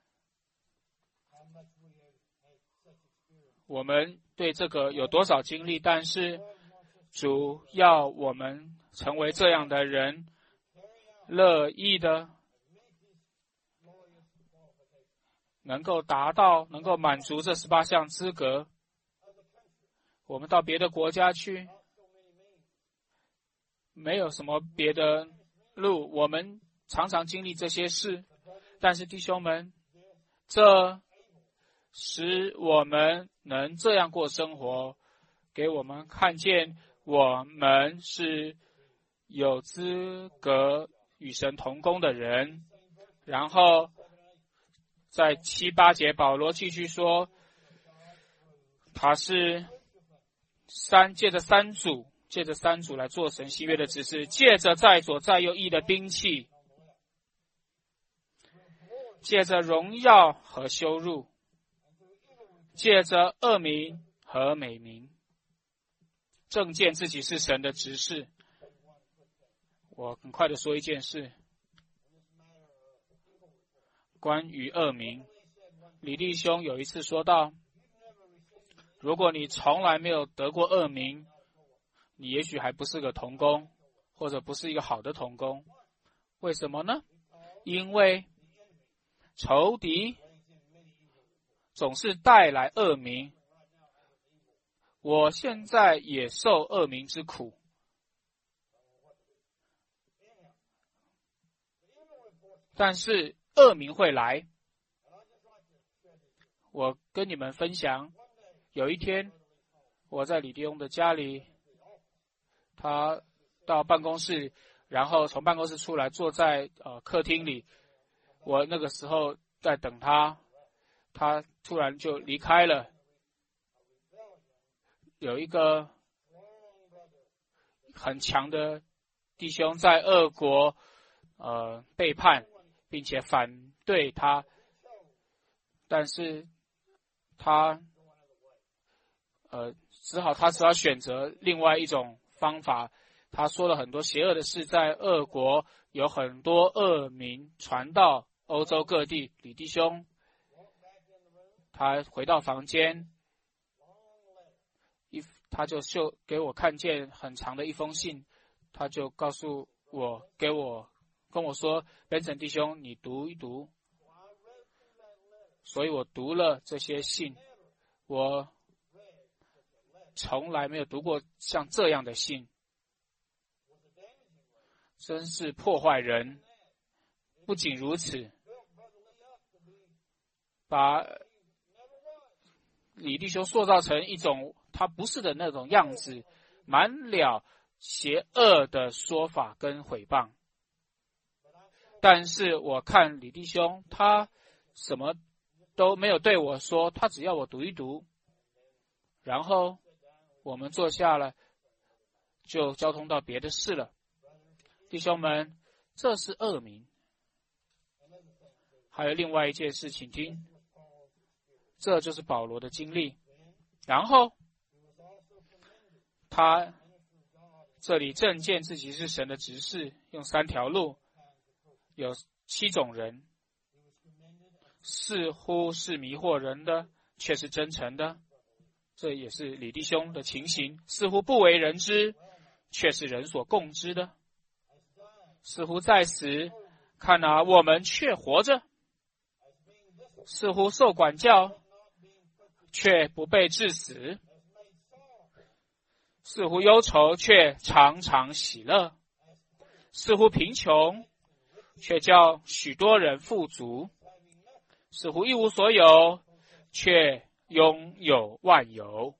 我们对这个有多少经历，但是主要我们成为这样的人，乐意的能够达到，能够满足这十八项资格。我们到别的国家去，没有什么别的路，我们常常经历这些事，但是弟兄们，这使我们能这样过生活，给我们看见我们是有资格与神同工的人。然后在七八节，保罗继续说，他是三借着三组，借着三组来做神新约的指示，借着在左在右义的兵器，借着荣耀和羞辱，借着恶名和美名，正见自己是神的执事。我很快的说一件事，关于恶名。李弟兄有一次说到， 如果你从来没有得过恶名，你也许还不是个同工，或者不是一个好的同工。为什么呢？因为仇敌总是带来恶名。我现在也受恶名之苦。但是恶名会来。我跟你们分享，有一天我在李弟兄的家里，他到办公室，然后从办公室出来，坐在呃客厅里。我那个时候在等他，他突然就离开了。有一个很强的弟兄在俄国呃背叛，并且反对他，但是他呃只好他只好选择另外一种方法。他说了很多邪恶的事，在俄国有很多恶名传到欧洲各地。李弟兄他回到房间，一他就秀给我看见很长的一封信，他就告诉我给我跟我说，Benson弟兄，你读一读。所以我读了这些信，我从来没有读过像这样的信，真是破坏人。不仅如此，把李弟兄塑造成一种他不是的那种样子，满了邪恶的说法跟毁谤。但是我看李弟兄，他什么都没有对我说，他只要我读一读，然后我们坐下了，就交通到别的事了。弟兄们，这是恶名。还有另外一件事，请听，这就是保罗的经历。然后他这里正见自己是神的执事，用三条路，有七种人，似乎是迷惑人的，却是真诚的。这也是李弟兄的情形，似乎不为人知，却是人所共知的。似乎在死，看啊，我们却活着；似乎受管教，却不被致死；似乎忧愁，却常常喜乐；似乎贫穷，却叫许多人富足；似乎一无所有，却拥有万有。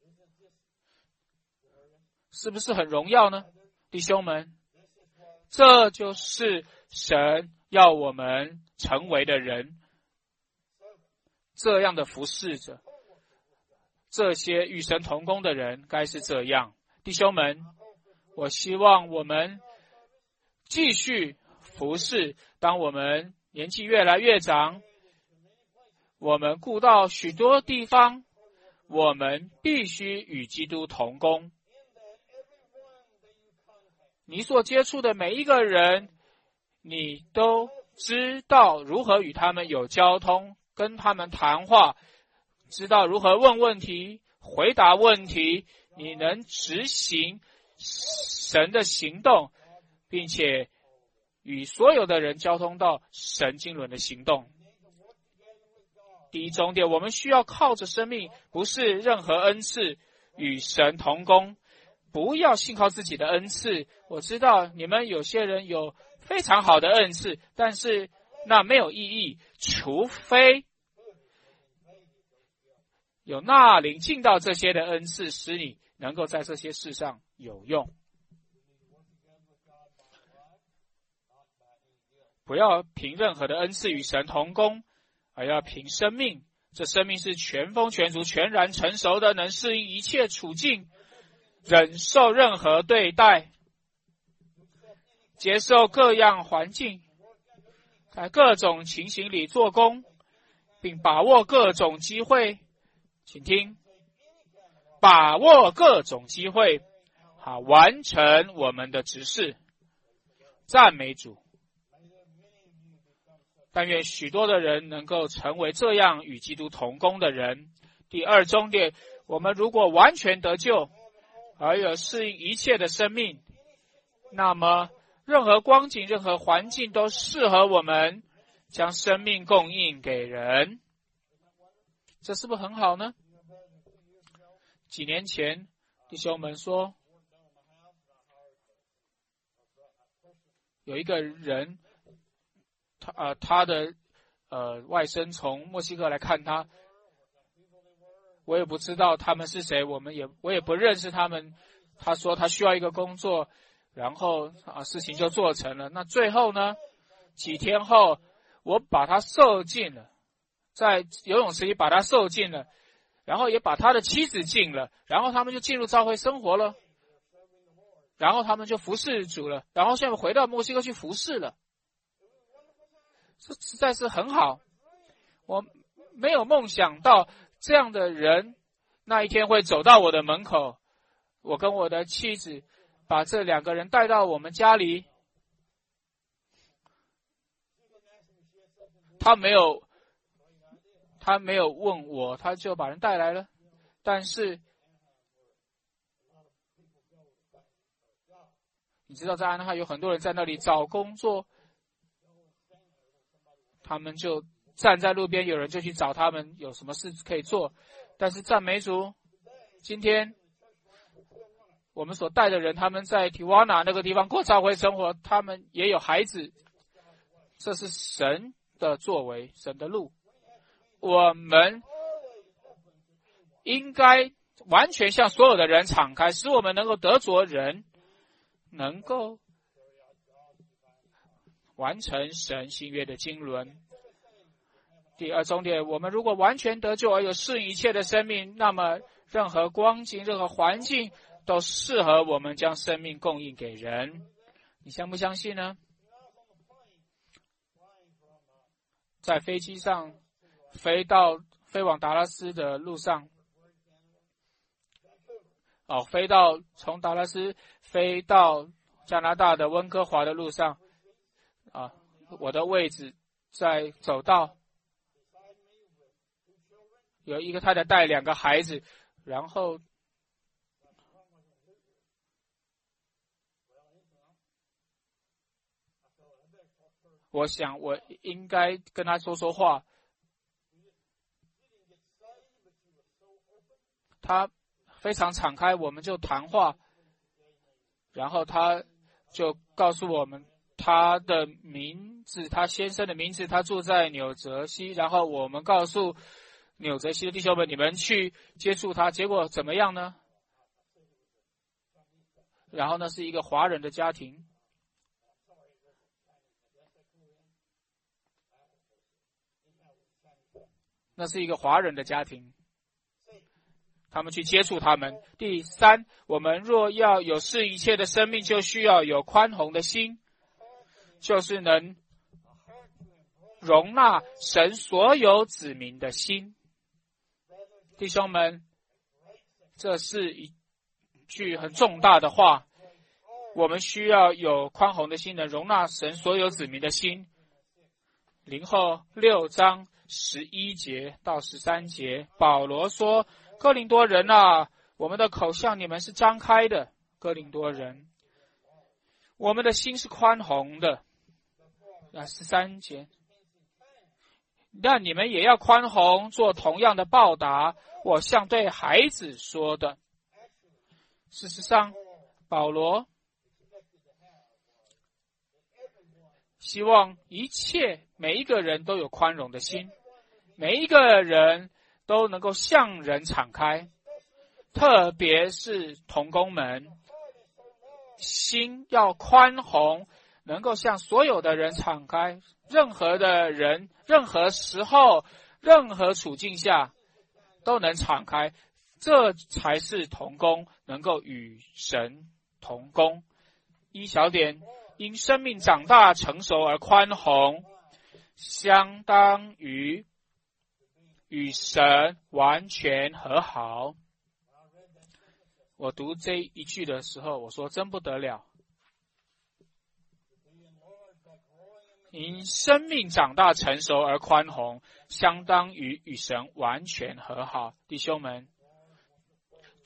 是不是很荣耀呢？弟兄们，这就是神要我们成为的人，这样的服侍者，这些与神同工的人该是这样。弟兄们，我希望我们继续服侍，当我们年纪越来越长，我们顾到许多地方，我们必须与基督同工。你所接触的每一个人，你都知道如何与他们有交通，跟他们谈话，知道如何问问题，回答问题，你能执行神的行动，并且与所有的人交通到神经纶的行动。第一重点，我们需要靠着生命，不是任何恩赐，与神同工。不要信靠自己的恩赐。我知道你们有些人有非常好的恩赐，但是那没有意义，除非有那灵进到这些的恩赐，使你能够在这些事上有用。不要凭任何的恩赐与神同工，而要凭生命。这生命是全丰全足、全然成熟的，能适应一切处境，忍受任何对待，接受各样环境，在各种情形里做工，并把握各种机会。请听，把握各种机会，好完成我们的职事。赞美主！但愿许多的人能够成为这样与基督同工的人。第二重点， 我们如果完全得救，而有适应一切的生命，那么任何光景、任何环境都适合我们将生命供应给人。这是不是很好呢？几年前，弟兄们说，有一个人，他呃他的呃外甥从墨西哥来看他，我也不知道他们是谁，我们也我也不认识他们。他说他需要一个工作，然后啊事情就做成了。那最后呢，几天后我把他受尽了，在游泳池里把他受尽了，然后也把他的妻子禁了，然后他们就进入教会生活了，然后他们就服侍主了，然后现在回到墨西哥去服侍了。这实在是很好，我没有梦想到这样的人那一天会走到我的门口，我跟我的妻子把这两个人带到我们家里。他没有他没有问我，他就把人带来了。但是你知道在安哈有很多人在那里找工作，他们就站在路边，有人就去找他们有什么事可以做。但是赞美主，今天我们所带的人，他们在提瓦纳那个地方过教会生活，他们也有孩子。这是神的作为，神的路。我们应该完全向所有的人敞开，使我们能够得着人，能够完成神新约的经纶。第二重点，我们如果完全得救而有适应一切的生命，那么任何光景、任何环境都适合我们将生命供应给人。你相不相信呢？在飞机上飞到飞往达拉斯的路上，哦，飞到从达拉斯飞到加拿大的温哥华的路上，啊，我的位置在走道，有一个太太带两个孩子，然后我想我应该跟他说说话。他非常敞开，我们就谈话，然后他就告诉我们他的名字，他先生的名字，他住在纽泽西，然后我们告诉纽泽西的弟兄们，你们去接触他，结果怎么样呢？然后呢，是一个华人的家庭，那是一个华人的家庭，他们去接触他们。第三，我们若要有适一切的生命，就需要有宽宏的心，就是能容纳神所有子民的心。弟兄们，这是一句很重大的话，我们需要有宽宏的心，能容纳神所有子民的心。林后六章十一节到十三节，保罗说，哥林多人啊，我们的口向你们是张开的，哥林多人，我们的心是宽宏的。啊，十三节，那你们也要宽宏，做同样的报答，我像对孩子说的。事实上，保罗希望一切每一个人都有宽容的心，每一个人都能够向人敞开，特别是同工们，心要宽宏，能够向所有的人敞开，任何的人，任何时候，任何处境下都能敞开，这才是同工，能够与神同工。一小点，因生命长大成熟而宽宏，相当于与神完全和好。我读这一句的时候，我说真不得了，因生命长大成熟而宽宏，相当于与神完全和好。弟兄们，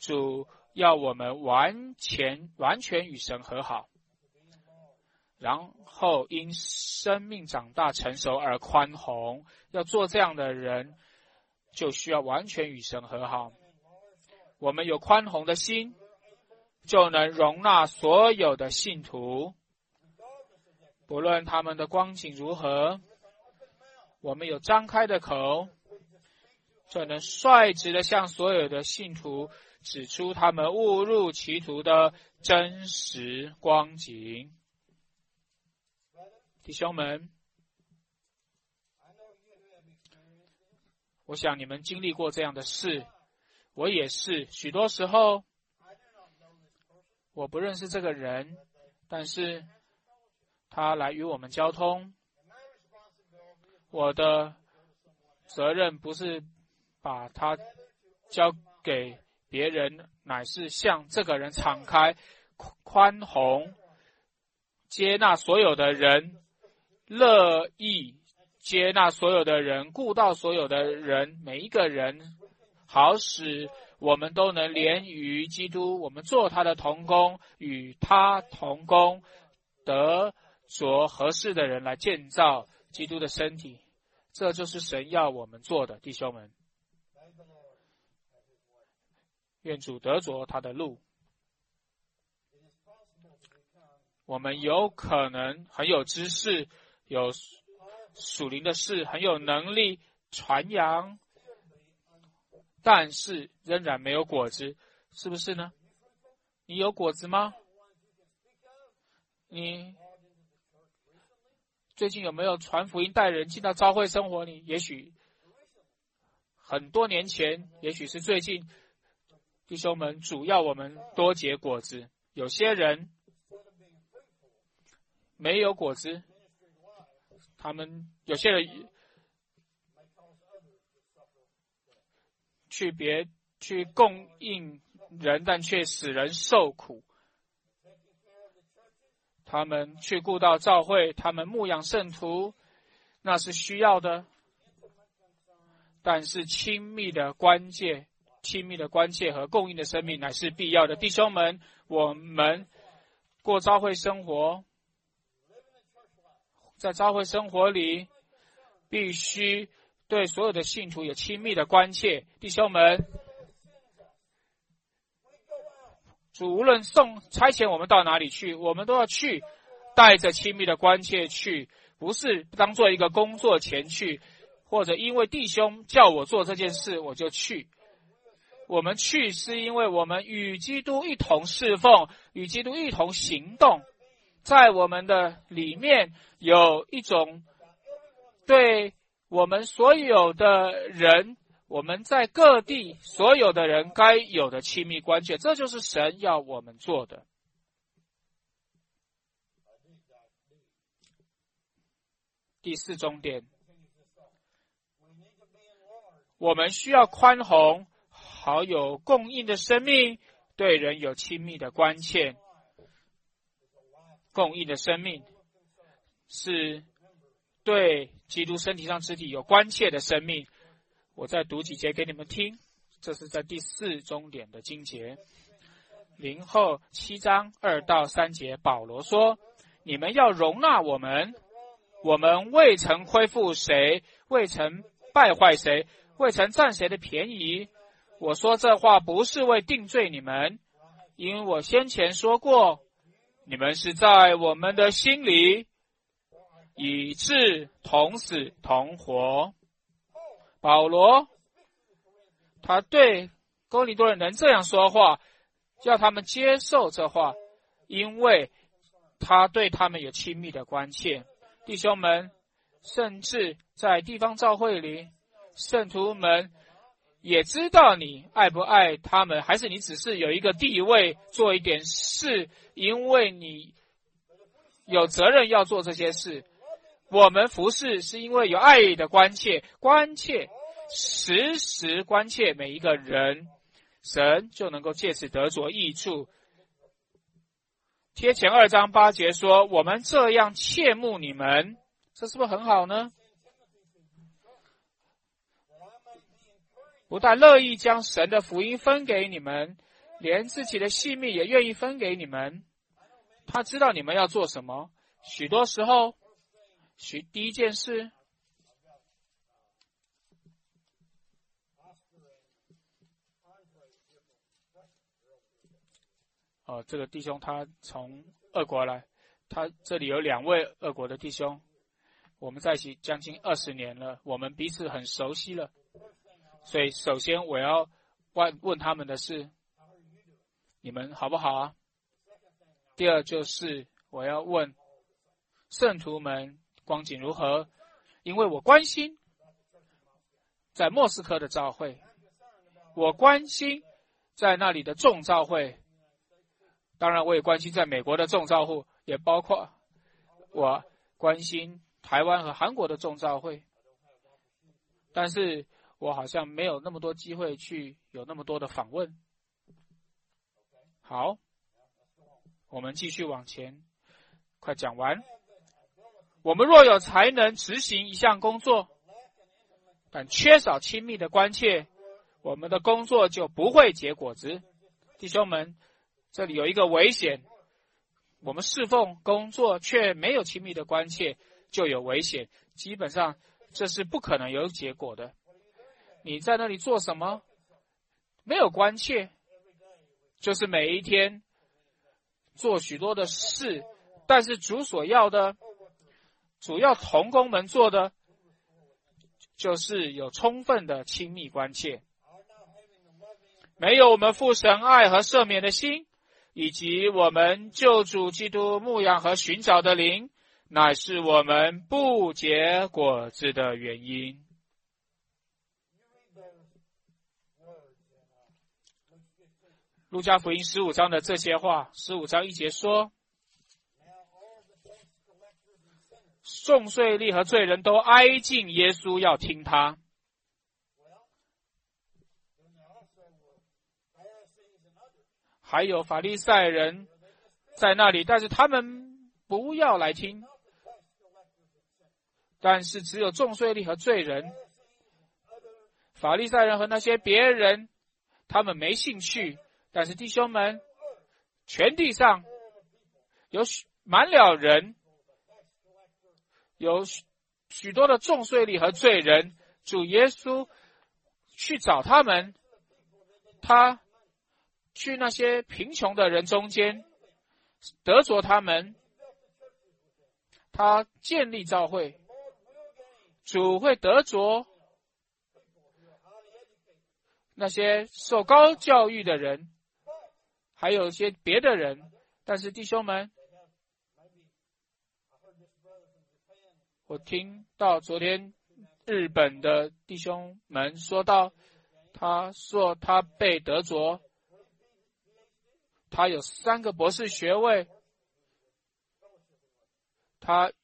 主要我们完全完全与神和好，然后因生命长大成熟而宽宏。要做这样的人，就需要完全与神和好。我们有宽宏的心，就能容纳所有的信徒，不论他们的光景如何。我们有张开的口，就能率直的向所有的信徒指出他们误入歧途的真实光景。弟兄们，我想你们经历过这样的事，我也是。许多时候我不认识这个人，但是他来与我们交通，我的责任不是把他交给别人，乃是向这个人敞开宽宏，接纳所有的人，乐意接纳所有的人，顾到所有的人，每一个人，好使我们都能连于基督，我们做他的同工，与他同工，得着合适的人来建造基督的身体。这就是神要我们做的，弟兄们。愿主得着他的路。我们有可能很有知识，有属灵的事，很有能力传扬，但是仍然没有果子，是不是呢？你有果子吗？你最近有没有传福音带人进到教会生活里？也许很多年前，也许是最近，弟兄们，主要我们多结果子。有些人没有果子，他们有些人去别去供应人，但却使人受苦。他们去顾到教会，他们牧养圣徒，那是需要的。但是亲密的关切、亲密的关切和供应的生命乃是必要的。弟兄们，我们过教会生活，在教会生活里，必须对所有的信徒有亲密的关切。弟兄们，主无论送差遣我们到哪里去，我们都要去，带着亲密的关切去，不是当做一个工作前去，或者因为弟兄叫我做这件事我就去。我们去是因为我们与基督一同侍奉，与基督一同行动，在我们的里面有一种对我们所有的人，我们在各地所有的人该有的亲密关系，这就是神要我们做的。第四重点，我们需要宽宏，好有供应的生命，对人有亲密的关切。供应的生命是对基督身体上肢体有关切的生命。我再读几节给你们听，这是在第四中点的经节。林后七章二到三节，保罗说：你们要容纳我们，我们未曾亏负谁，未曾败坏谁，未曾占谁的便宜。我说这话不是为定罪你们，因为我先前说过，你们是在我们的心里，以致同死同活。保罗他对哥林多人能这样说话，叫他们接受这话，因为他对他们有亲密的关切。弟兄们，甚至在地方教会里，圣徒们也知道你爱不爱他们，还是你只是有一个地位，做一点事，因为你有责任要做这些事。我们服侍是因为有爱的关切，关切，时时关切每一个人，神就能够借此得着益处。贴前二章八节说，我们这样切慕你们，这是不是很好呢？不但乐意将神的福音分给你们， 连自己的性命也愿意分给你们。他知道你们要做什么。许多时候，许第一件事，哦，这个弟兄他从俄国来，他这里有两位俄国的弟兄，我们在一起将近二十年了，我们彼此很熟悉了。所以，首先我要问问他们的是，你们好不好啊？第二就是我要问圣徒们光景如何，因为我关心在莫斯科的教会，我关心在那里的众教会，当然我也关心在美国的众教会，也包括我关心台湾和韩国的众教会，但是我好像没有那么多机会去有那么多的访问。好，我们继续往前，快讲完。我们若有才能执行一项工作，但缺少亲密的关切，我们的工作就不会结果子。弟兄们，这里有一个危险，我们侍奉工作却没有亲密的关切，就有危险。基本上这是不可能有结果的。你在那里做什么？没有关切，就是每一天做许多的事，但是主所要的，主要同工们做的，就是有充分的亲密关切。没有我们父神爱和赦免的心，以及我们救主基督牧养和寻找的灵，乃是我们不结果子的原因。路加福音十五章的这些话，十五章一节说，众税吏和罪人都挨近耶稣，要听他。还有法利赛人在那里，但是他们不要来听。但是只有众税吏和罪人，法利赛人和那些别人，他们没兴趣。但是弟兄们，全地上有满了人，有许多的众税吏和罪人，主耶稣去找他们，他去那些贫穷的人中间得着他们，他建立教会，主会得着那些受高教育的人，还有一些别的人。但是弟兄们，我听到昨天日本的弟兄们说到，他说他被得着，他有三个博士学位，他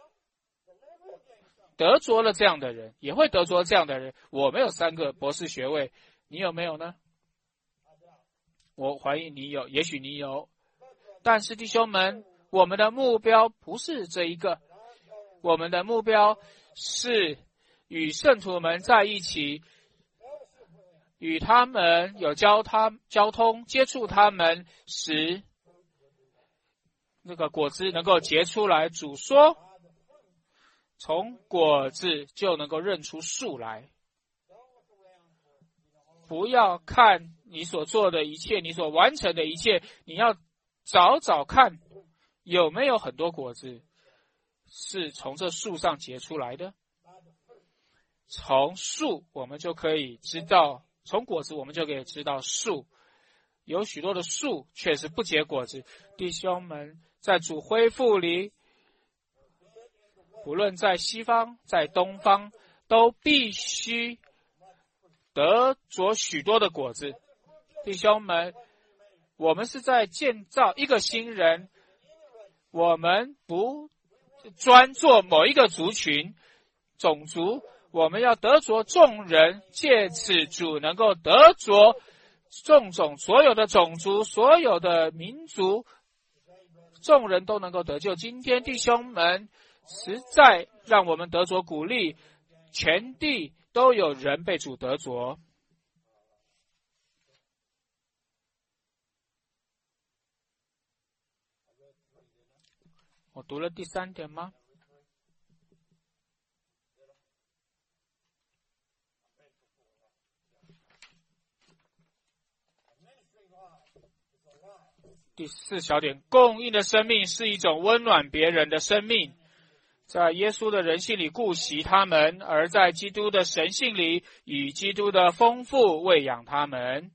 得着了这样的人，也会得着这样的人。我没有三个博士学位，你有没有呢？我怀疑你有，也许你有。但是弟兄们，我们的目标不是这一个，我们的目标是与圣徒们在一起，与他们有交他交通，接触他们，使那个果子能够结出来。主说，从果子就能够认出树来。不要看你所做的一切，你所完成的一切，你要找找看有没有很多果子是从这树上结出来的。从树我们就可以知道，从果子我们就可以知道树。有许多的树确实不结果子。弟兄们，在主恢复里，不论在西方在东方，都必须得着许多的果子。弟兄们，我们是在建造一个新人，我们不专做某一个族群种族，我们要得着众人，借此主能够得着众种，所有的种族，所有的民族，众人都能够得救。今天弟兄们实在让我们得着鼓励，全地都有人被主得着。 我读了第三点吗？第四小点，供应的生命是一种温暖别人的生命，在耶稣的人性里顾惜他们，而在基督的神性里以基督的丰富喂养他们。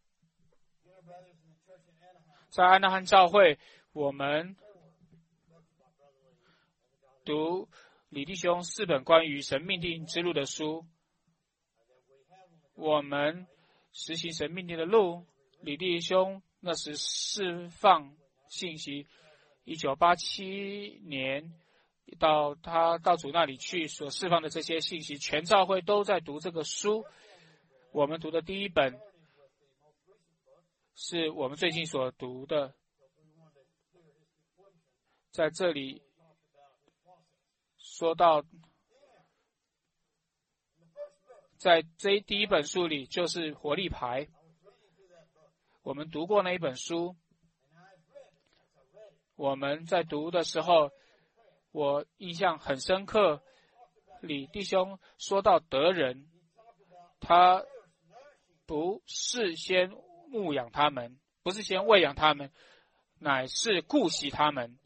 在安纳汉教会，我们读李弟兄四本关于神命定之路的书，我们实行神命定的路。李弟兄那时释放信息，一九八七年到他到主那里去所释放的这些信息，全教会都在读这个书。我们读的第一本是我们最近所读的，在这里说到，在这第一本书里就是活力牌，我们读过那一本书。我们在读的时候，我印象很深刻，李弟兄说到得人，他不是先牧养他们，不是先喂养他们，乃是顾惜他们。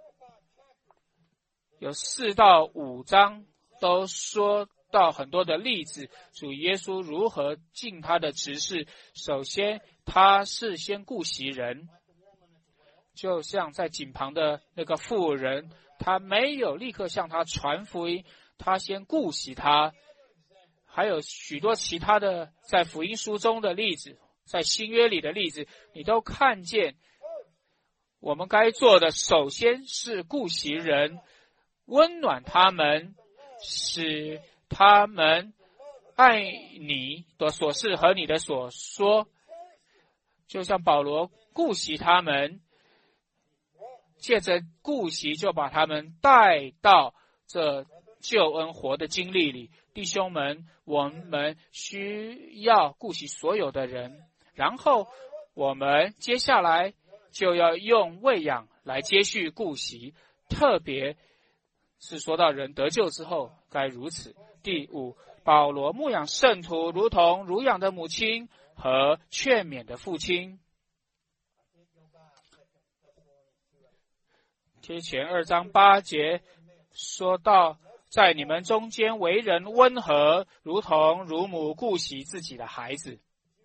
有四到五章都说到很多的例子，主耶稣如何尽他的职事。首先，他是先顾惜人，就像在井旁的那个妇人，他没有立刻向他传福音，他先顾惜他。还有许多其他的在福音书中的例子，在新约里的例子，你都看见。我们该做的首先是顾惜人，温暖他们，使他们爱你的所事和你的所说，就像保罗顾惜他们，借着顾惜就把他们带到这救恩活的经历里。弟兄们，我们需要顾惜所有的人，然后我们接下来就要用喂养来接续顾惜，特别是说到人得救之后该如此。第五，保罗牧养圣徒，如同乳养的母亲和劝勉的父亲。贴前二章八节说到，在你们中间为人温和，如同乳母顾惜自己的孩子。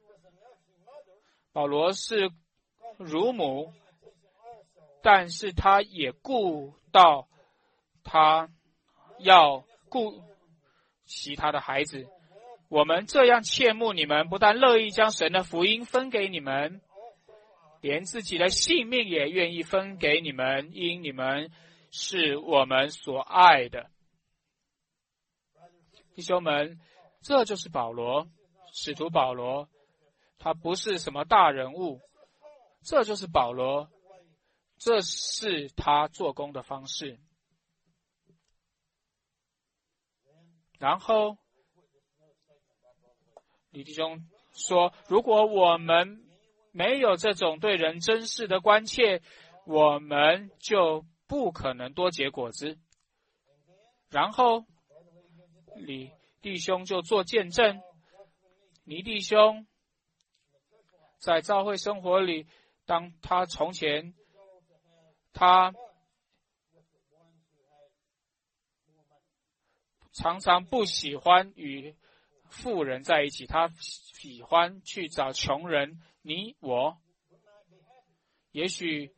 保罗是乳母，但是他也顾到他要顾惜他的孩子。我们这样切慕你们，不但乐意将神的福音分给你们，连自己的性命也愿意分给你们，因你们是我们所爱的。弟兄们，这就是保罗，使徒保罗，他不是什么大人物，这就是保罗，这是他做工的方式。然后李弟兄说，如果我们没有这种对人真实的关切，我们就不可能多结果子。然后李弟兄就做见证，倪弟兄在教会生活里，当他从前他常常不喜欢与富人在一起，他喜欢去找穷人。你我也许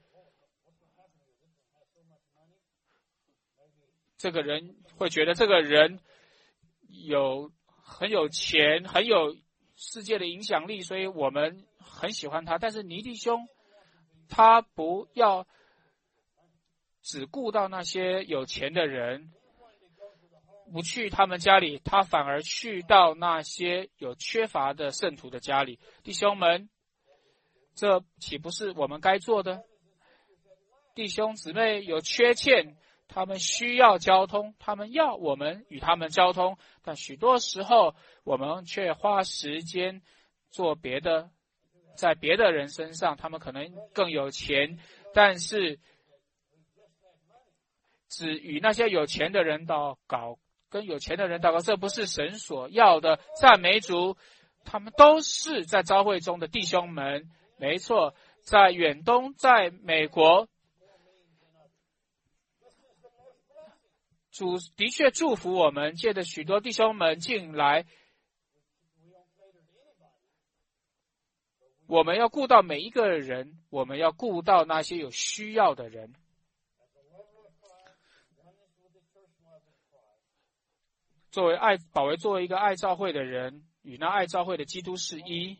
这个人会觉得这个人有很有钱，很有世界的影响力，所以我们很喜欢他。但是倪弟兄他不要只顾到那些有钱的人，不去他们家里，他反而去到那些有缺乏的圣徒的家里。弟兄们，这岂不是我们该做的？弟兄姊妹有缺欠，他们需要交通，他们要我们与他们交通，但许多时候我们却花时间做别的，在别的人身上，他们可能更有钱，但是只与那些有钱的人祷告，跟有钱的人祷告，这不是神所要的。赞美主，他们都是在召会中的弟兄们。没错，在远东，在美国，主的确祝福我们，借着许多弟兄们进来。我们要顾到每一个人，我们要顾到那些有需要的人。作为爱保为作为一个爱召会的人，与那爱召会的基督是一。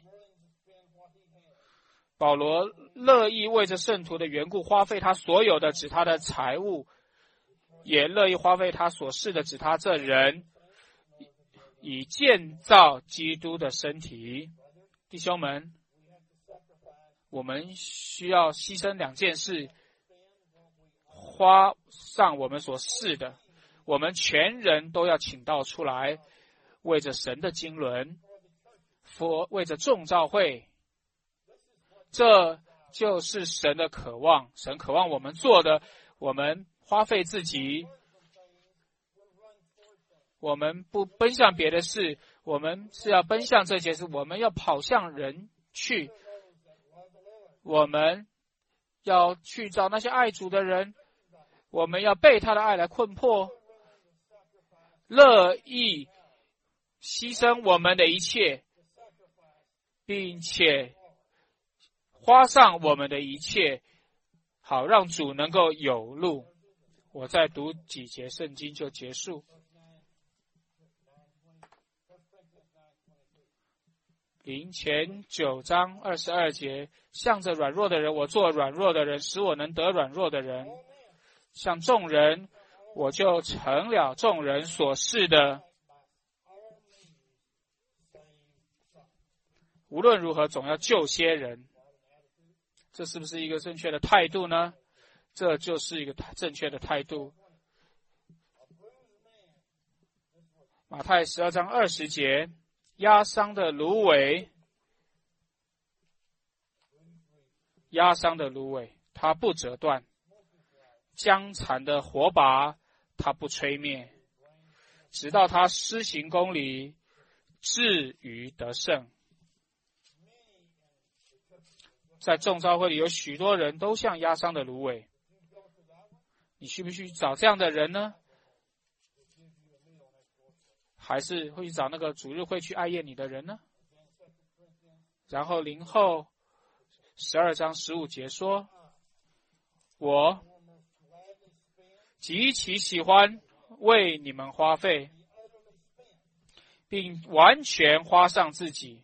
保罗乐意为着圣徒的缘故花费他所有的，指他的财物，也乐意花费他所是的，指他这人，以建造基督的身体。弟兄们，我们需要牺牲两件事，花上我们所是的，我们全人都要倾倒出来，为着神的经纶，佛为着众召会。这就是神的渴望，神渴望我们做的，我们花费自己，我们不奔向别的事，我们是要奔向这些事，我们要跑向人去，我们要去找那些爱主的人，我们要被他的爱来困迫，乐意牺牲我们的一切，并且花上我们的一切，好让主能够有路。我再读几节圣经就结束。林前九章二十二节，向着软弱的人，我做软弱的人，使我能得软弱的人；向众人，我就成了众人所是的。无论如何，总要救些人。这是不是一个正确的态度呢？这就是一个正确的态度。马太十二章二十节，压伤的芦苇，压伤的芦苇，它不折断；将残的火把，它不吹灭，直到它施行公理，至于得胜。在众召会里有许多人都像压伤的芦苇，你需不需要找这样的人呢？还是会去找那个主日会去爱宴你的人呢？然后林后十二章十五节说，我极其喜欢为你们花费，并完全花上自己。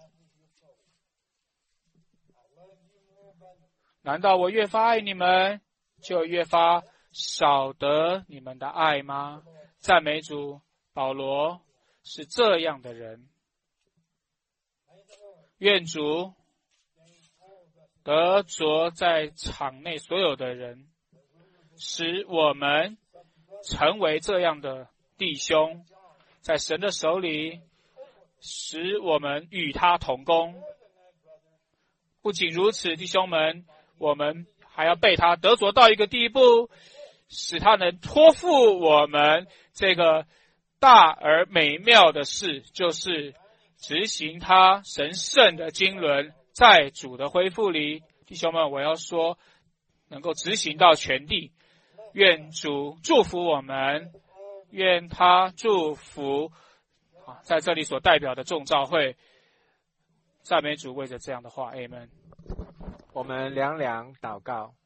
难道我越发爱你们，就越发少得你们的爱吗？赞美主，保罗是这样的人。愿主得着在场内所有的人，使我们成为这样的弟兄，在神的手里，使我们与他同工。不仅如此，弟兄们，我们还要被他得着到一个地步，使他能托付我们这个大而美妙的事，就是执行他神圣的经纶，在主的恢复里。弟兄们，我要说，能够执行到全地。愿主祝福我们，愿他祝福在这里所代表的众召会。赞美主，为着这样的话 ，Amen。 我们两两祷告。